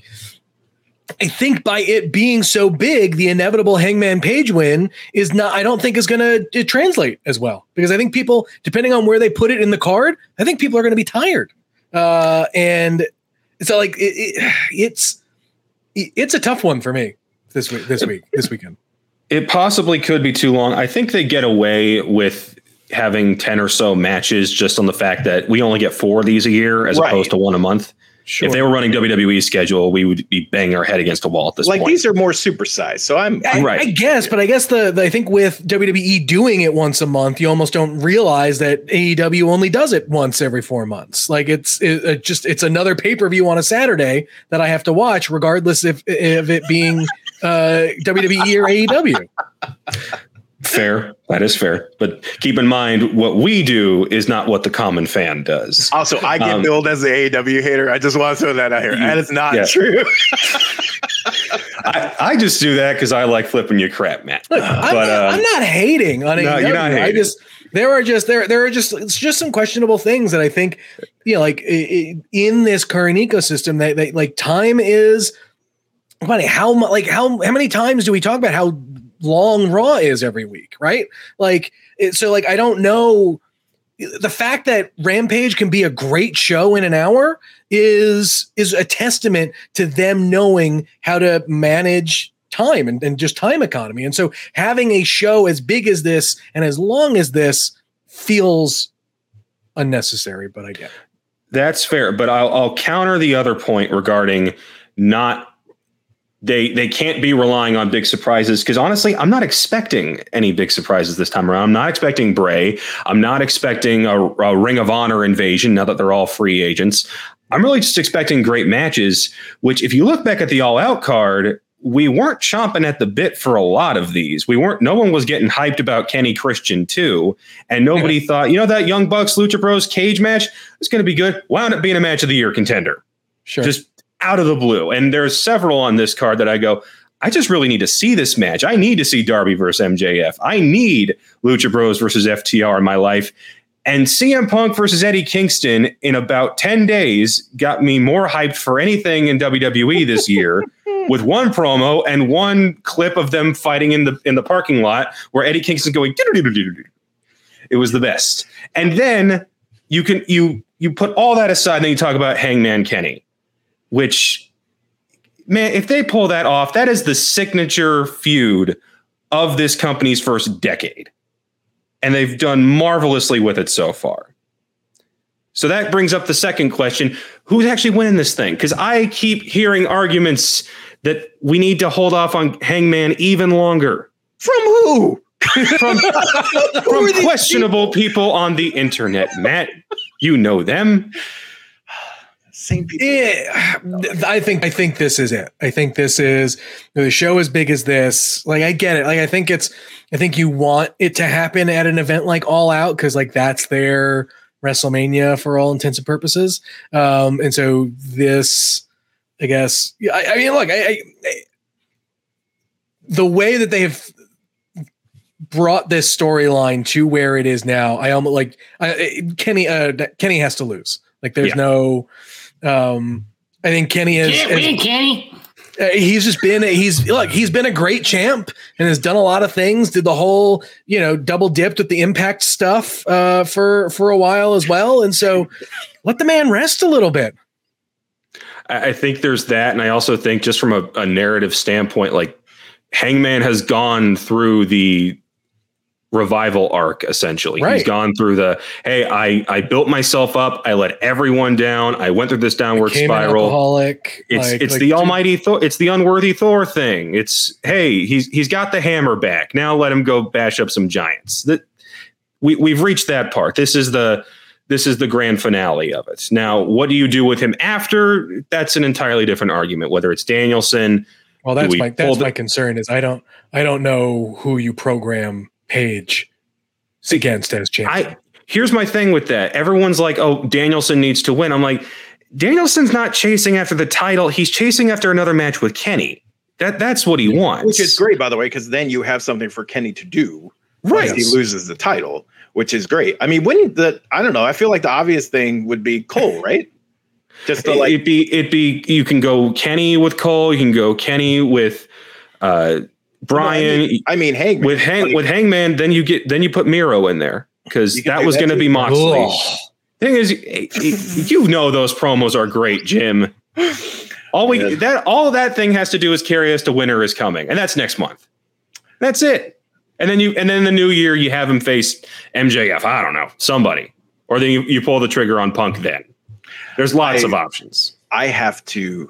I think by it being so big, the inevitable Hangman Page win is not, I don't think is going to translate as well, because I think people, depending on where they put it in the card, I think people are going to be tired. Uh, and so like, it, it, it's, it's a tough one for me this week, this week, this weekend. It possibly could be too long. I think they get away with having ten or so matches just on the fact that we only get four of these a year as right. opposed to one a month. Sure. If they were running W W E's schedule, we would be banging our head against a wall at this like point. Like these are more supersized. So I'm, I, right. I guess, but I guess the, the I think with W W E doing it once a month, you almost don't realize that A E W only does it once every four months. Like it's it, it just it's another pay-per-view on a Saturday that I have to watch, regardless if of it being uh, W W E or A E W. Fair. That is fair. But keep in mind, what we do is not what the common fan does. Also, I get um, billed as the A E W hater. I just want to throw that out here. That is not yeah. true. I, I just do that because I like flipping your crap, Matt. Look, I'm, but, not, um, I'm not hating on A E W. No, you're not hating. I just there are just there there are just it's just some questionable things that I think, you know, like in this current ecosystem that, that like time is funny. How like how how many times do we talk about how long Raw is every week, right? Like, it, so like, I don't know, the fact that Rampage can be a great show in an hour is, is a testament to them knowing how to manage time and, and just time economy. And so having a show as big as this and as long as this feels unnecessary, but I get it. That's fair. But I'll, I'll counter the other point regarding not They they can't be relying on big surprises, because honestly, I'm not expecting any big surprises this time around. I'm not expecting Bray. I'm not expecting a, a Ring of Honor invasion now that they're all free agents. I'm really just expecting great matches, which if you look back at the All Out card, we weren't chomping at the bit for a lot of these. We weren't. No one was getting hyped about Kenny Christian too, and nobody yeah. thought, you know, that Young Bucks Lucha Bros cage match is going to be good. Wound up being a match of the year contender. Sure. Just out of the blue. And there's several on this card that I go, I just really need to see this match. I need to see Darby versus M J F. I need Lucha Bros versus F T R in my life. And C M Punk versus Eddie Kingston in about ten days got me more hyped for anything in W W E this year with one promo and one clip of them fighting in the in the parking lot where Eddie Kingston's going, it was the best. And then you can you you put all that aside and then you talk about Hangman Kenny. Which, man, if they pull that off, that is the signature feud of this company's first decade. And they've done marvelously with it so far. So that brings up the second question. Who's actually winning this thing? Because I keep hearing arguments that we need to hold off on Hangman even longer. From who? From, from questionable people on the internet, Matt. You know them. Same people. Yeah, I think I think this is it. I think this is the show as big as this. Like, I get it. Like, I think it's. I think you want it to happen at an event like All Out because, like, that's their WrestleMania for all intents and purposes. Um, and so this, I guess. I, I mean, look, I, I, the way that they've brought this storyline to where it is now. I almost like I, Kenny. Uh, Kenny has to lose. Like, there's yeah. no. Um, I think Kenny is. Can't win, Kenny. Uh, he's just been. He's look. He's been a great champ and has done a lot of things. Did the whole, you know, double dipped with the Impact stuff uh, for for a while as well. And so, let the man rest a little bit. I think there's that, and I also think just from a, a narrative standpoint, like Hangman has gone through the revival arc essentially. Right. He's gone through the hey, I I built myself up, I let everyone down, I went through this downward spiral. Alcoholic, it's like, it's like, the almighty Thor, it's the unworthy Thor thing. It's hey, he's he's got the hammer back. Now let him go bash up some giants. That we we've reached that part. This is the this is the grand finale of it. Now, what do you do with him after? That's an entirely different argument. Whether it's Danielson. Well, that's we my that's my concern is I don't I don't know who you program Page against as champion. I here's my thing with that. Everyone's like, "Oh, Danielson needs to win." I'm like, Danielson's not chasing after the title. He's chasing after another match with Kenny. That that's what he wants. Which is great, by the way, because then you have something for Kenny to do. Right. Once he loses the title, which is great. I mean, when the I don't know. I feel like the obvious thing would be Cole, right? Just to like it'd be it'd be you can go Kenny with Cole. You can go Kenny with. uh Brian, no, I mean, I mean Hangman. with Hang with Hangman, then you get then you put Miro in there because that was going to be Moxley. Ugh. Thing is, you know those promos are great, Jim. All we yeah. that all that thing has to do is carry us to Winter is Coming, and that's next month. That's it. And then you and then the new year you have him face M J F. I don't know, somebody, or then you, you pull the trigger on Punk. Then there's lots I, of options. I have to,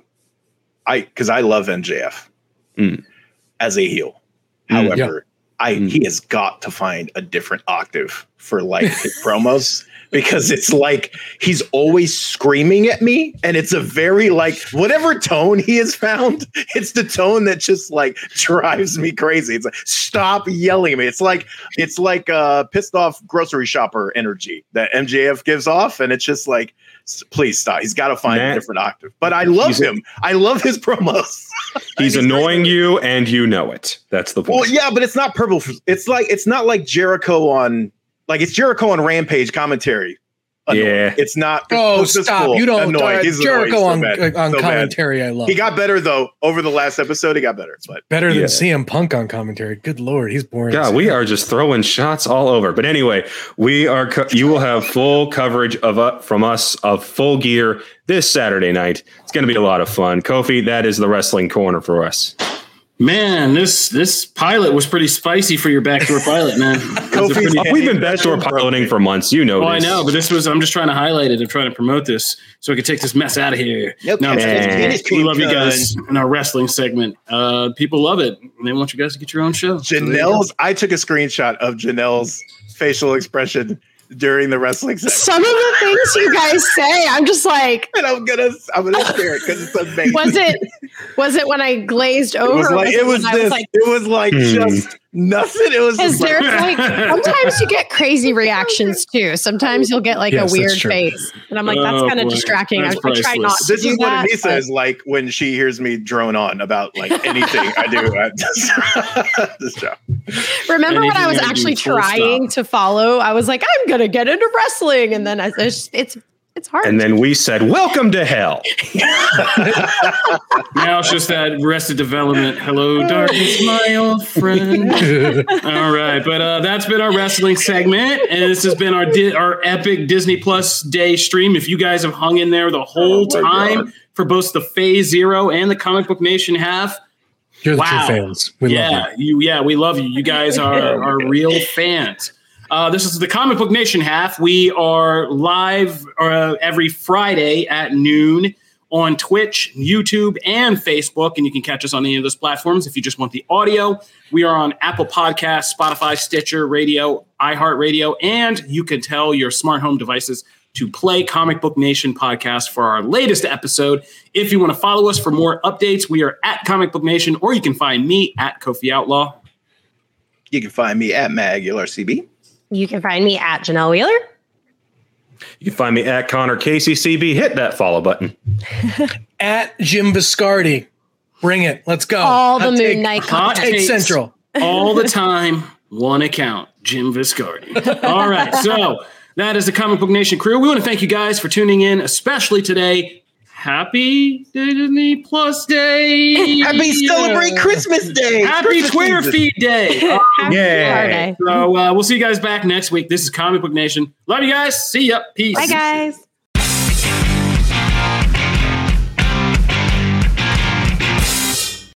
I because I love M J F. Mm. As a heel. However, yeah. I mm. he has got to find a different octave for like his promos because it's like he's always screaming at me and it's a very like whatever tone he has found, it's the tone that just like drives me crazy. It's like stop yelling at me. It's like it's like uh pissed off grocery shopper energy that M J F gives off, and it's just like please stop. He's got to find Matt, a different octave. But I love him. I love his promos. He's, he's annoying great. you, and you know it. That's the point. Well, yeah, but it's not purple. It's like it's not like Jericho on like it's Jericho on Rampage commentary. Annoying. Yeah, it's not. Oh, stop! Cool. You don't. Uh, Jericho on, so on so commentary. Bad. I love. He got better though over the last episode. He got better. But better than yeah. C M Punk on commentary. Good lord, he's boring. God, we are just throwing shots all over. But anyway, we are. Co- you will have full coverage of uh, from us of Full Gear this Saturday night. It's going to be a lot of fun. Kofi, that is the wrestling corner for us. Man, this this pilot was pretty spicy for your backdoor pilot, man. Pretty, oh, we've been backdoor piloting for months, you know. Oh, this. I know, but this was I'm just trying to highlight it and trying to promote this so I can take this mess out of here. Yep. No, we love you guys in our wrestling segment. Uh, people love it. They want you guys to get your own show. Janelle's. So I took a screenshot of Janelle's facial expression during the wrestling segment. Some of the things you guys say, I'm just like, and I'm gonna, I'm gonna share it because it's amazing. Was it, was it when I glazed over? It was like, it was, was this, was like, it was like hmm. just nothing. It was. Is there like, sometimes you get crazy reactions too. Sometimes you'll get like yes, a weird face, and I'm like, that's oh, kind of distracting. I, I try not. This to is do what that, Anissa but... is like when she hears me drone on about like anything I do at this, this job. Remember anything when I was actually trying stop. to follow? I was like, I'm gonna get into wrestling, and then I, it's it's it's hard. And then we said, "Welcome to hell." Now it's just that Arrested Development. Hello, darkness, my old friend. All right, but uh, that's been our wrestling segment, and this has been our di- our epic Disney Plus Day stream. If you guys have hung in there the whole oh time God. for both the Phase Zero and the Comic Book Nation half. You're the wow. true fans. We yeah, love you. you. Yeah, we love you. You guys are, are real fans. Uh, this is the Comic Book Nation half. We are live uh, every Friday at noon on Twitch, YouTube, and Facebook, and you can catch us on any of those platforms if you just want the audio. We are on Apple Podcasts, Spotify, Stitcher, Radio, iHeartRadio, and you can tell your smart home devices to play Comic Book Nation podcast for our latest episode. If you want to follow us for more updates, we are at Comic Book Nation, or you can find me at Kofi Outlaw. You can find me at Mag R C B. You can find me at Janelle Wheeler. You can find me at Connor Casey C B. Hit that follow button. At Jim Viscardi. Bring it. Let's go. All the Hot Moon take, Knight Hot Take Central. All the time. one account, Jim Viscardi. All right, so that is the Comic Book Nation crew. We want to thank you guys for tuning in, especially today. Happy Disney Plus Day. Happy yeah. Celebrate Christmas Day. Happy Christmas Twitter season. Feed Day. Yeah. So uh, we'll see you guys back next week. This is Comic Book Nation. Love you guys. See ya. Peace. Bye, guys.